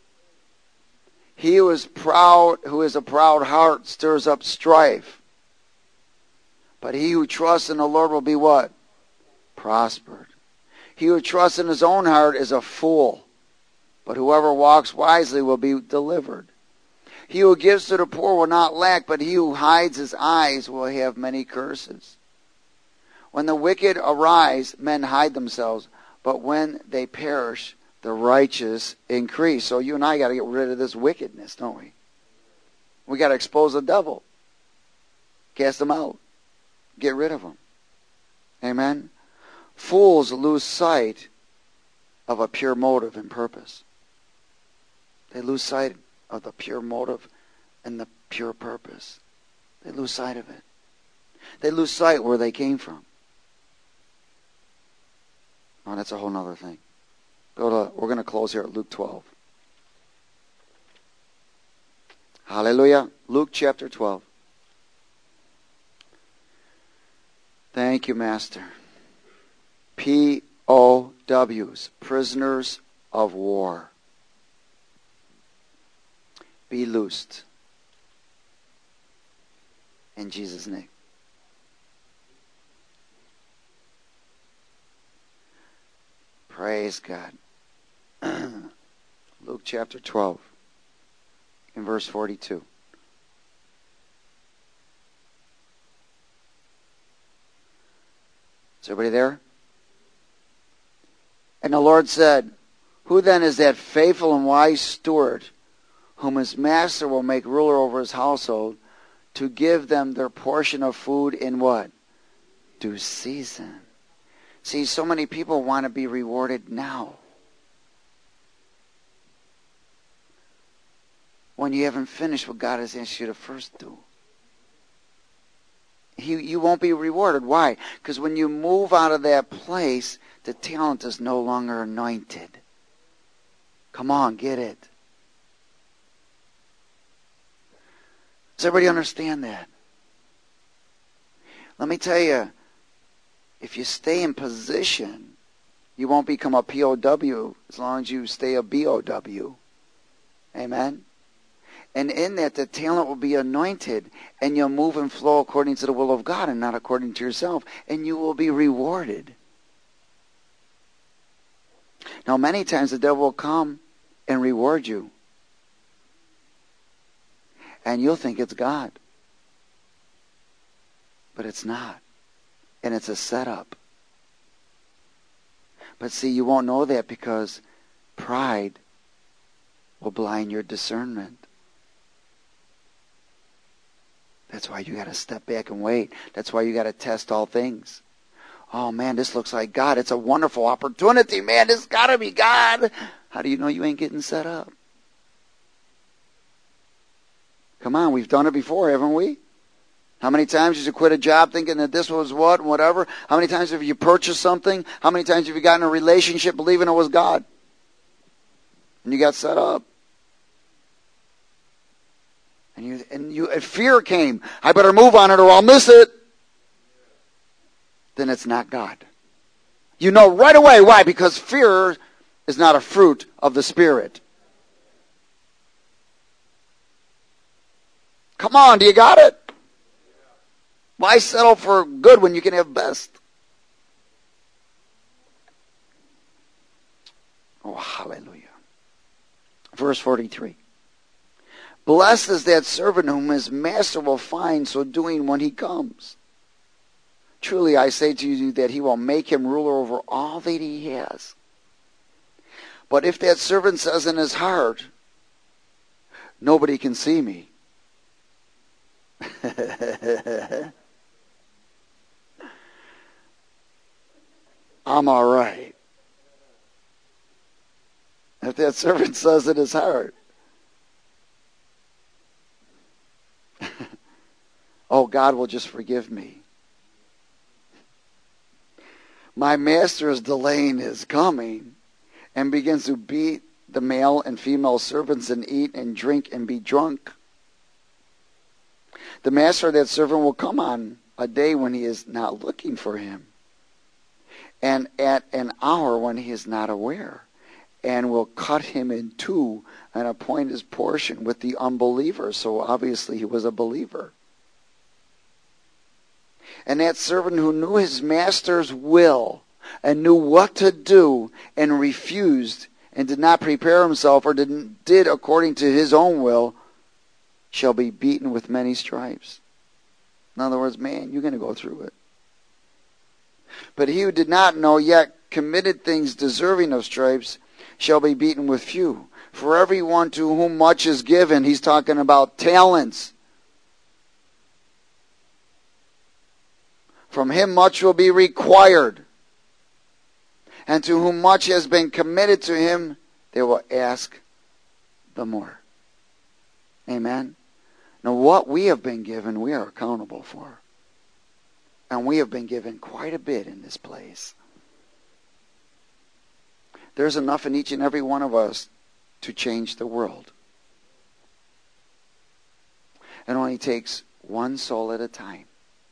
S1: He who is a proud heart stirs up strife. But he who trusts in the Lord will be what? Prospered. He who trusts in his own heart is a fool. But whoever walks wisely will be delivered. He who gives to the poor will not lack, but he who hides his eyes will have many curses. When the wicked arise, men hide themselves, but when they perish, the righteous increase. So you and I got to get rid of this wickedness, don't we? We got to expose the devil. Cast him out. Get rid of him. Amen? Fools lose sight of a pure motive and purpose. They lose sight of the pure motive and the pure purpose. They lose sight of it. They lose sight where they came from. Oh, that's a whole other thing. We're going to close here at Luke 12. Hallelujah. Luke chapter 12. Thank you, Master. POWs, prisoners of war. Be loosed. In Jesus' name. Praise God. Luke chapter 12, in verse 42. Is everybody there? And the Lord said, who then is that faithful and wise steward, whom his master will make ruler over his household, to give them their portion of food in what? Due season. See, so many people want to be rewarded now, when you haven't finished what God has asked you to first do. You won't be rewarded. Why? Because when you move out of that place, the talent is no longer anointed. Come on, get it. Does everybody understand that? Let me tell you, if you stay in position, you won't become a POW as long as you stay a BOW. Amen? And in that, the talent will be anointed, and you'll move and flow according to the will of God and not according to yourself, and you will be rewarded. Now, many times the devil will come and reward you, and you'll think it's God. But it's not. And it's a setup. But see, you won't know that because pride will blind your discernment. That's why you got to step back and wait. That's why you got to test all things. Oh man, this looks like God. It's a wonderful opportunity, man. This got to be God. How do you know you ain't getting set up? Come on, we've done it before, haven't we? How many times did you quit a job thinking that this was what and whatever? How many times have you purchased something? How many times have you gotten in a relationship believing it was God? And you got set up. And fear came. I better move on it or I'll miss it. Then it's not God. You know right away. Why? Because fear is not a fruit of the Spirit. Come on, do you got it? Why settle for good when you can have best? Oh, hallelujah. Verse 43. Blessed is that servant whom his master will find so doing when he comes. Truly I say to you that he will make him ruler over all that he has. But if that servant says in his heart, nobody can see me. I'm all right. If that servant says in his heart, oh, God will just forgive me. My master is delaying his coming and begins to beat the male and female servants and eat and drink and be drunk. The master of that servant will come on a day when he is not looking for him, and at an hour when he is not aware, and will cut him in two and appoint his portion with the unbeliever. So obviously he was a believer. And that servant who knew his master's will and knew what to do and refused and did not prepare himself or did according to his own will shall be beaten with many stripes. In other words, man, you're going to go through it. But he who did not know yet committed things deserving of stripes shall be beaten with few. For everyone to whom much is given, he's talking about talents. From him much will be required. And to whom much has been committed to him, they will ask the more. Amen. Now what we have been given, we are accountable for. And we have been given quite a bit in this place. There's enough in each and every one of us to change the world. It only takes one soul at a time.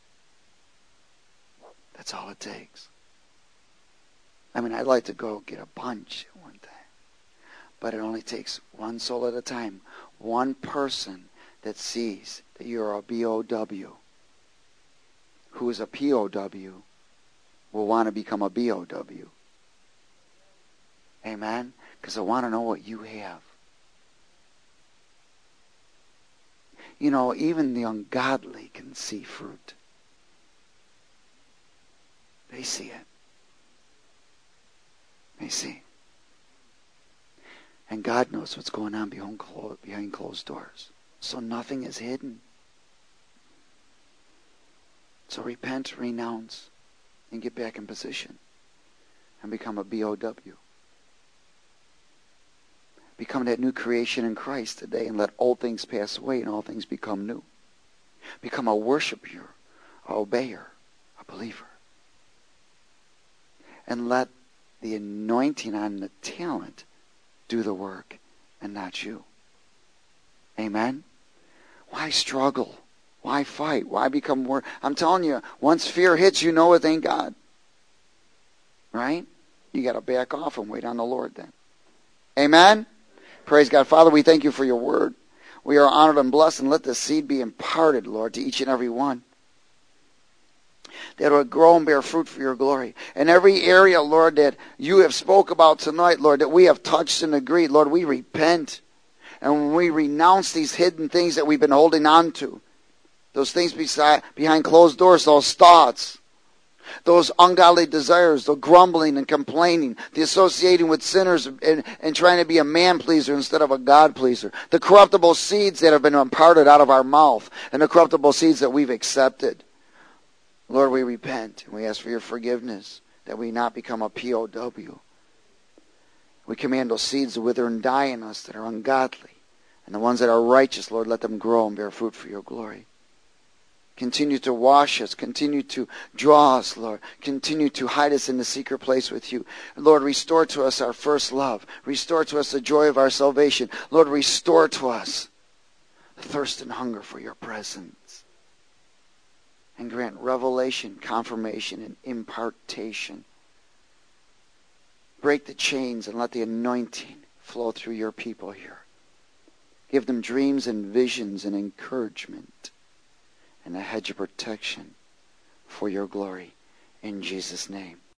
S1: That's all it takes. I mean, I'd like to go get a bunch at one time. But it only takes one soul at a time. One person that sees that you're a BOW, who is a POW, will want to become a BOW. Amen? Because I want to know what you have. You know, even the ungodly can see fruit. They see it. They see. And God knows what's going on behind closed doors. So nothing is hidden. So repent, renounce, and get back in position. And become a BOW. Become that new creation in Christ today and let old things pass away and all things become new. Become a worshiper, a obeyer, a believer. And let the anointing on the talent do the work and not you. Amen? Why struggle? Why fight? Why become more? I'm telling you, once fear hits, you know it ain't God. Right? You got to back off and wait on the Lord then. Amen? Praise God. Father, we thank you for your word. We are honored and blessed, and let the seed be imparted, Lord, to each and every one, that it would grow and bear fruit for your glory. In every area, Lord, that you have spoke about tonight, Lord, that we have touched and agreed, Lord, we repent. And when we renounce these hidden things that we've been holding on to, those things behind closed doors, those thoughts, those ungodly desires, the grumbling and complaining, the associating with sinners and trying to be a man pleaser instead of a God pleaser, the corruptible seeds that have been imparted out of our mouth, and the corruptible seeds that we've accepted. Lord, we repent and we ask for your forgiveness, that we not become a POW. We command those seeds to wither and die in us that are ungodly. And the ones that are righteous, Lord, let them grow and bear fruit for your glory. Continue to wash us. Continue to draw us, Lord. Continue to hide us in the secret place with you. Lord, restore to us our first love. Restore to us the joy of our salvation. Lord, restore to us the thirst and hunger for your presence. And grant revelation, confirmation, and impartation. Break the chains and let the anointing flow through your people here. Give them dreams and visions and encouragement and a hedge of protection for your glory. In Jesus' name.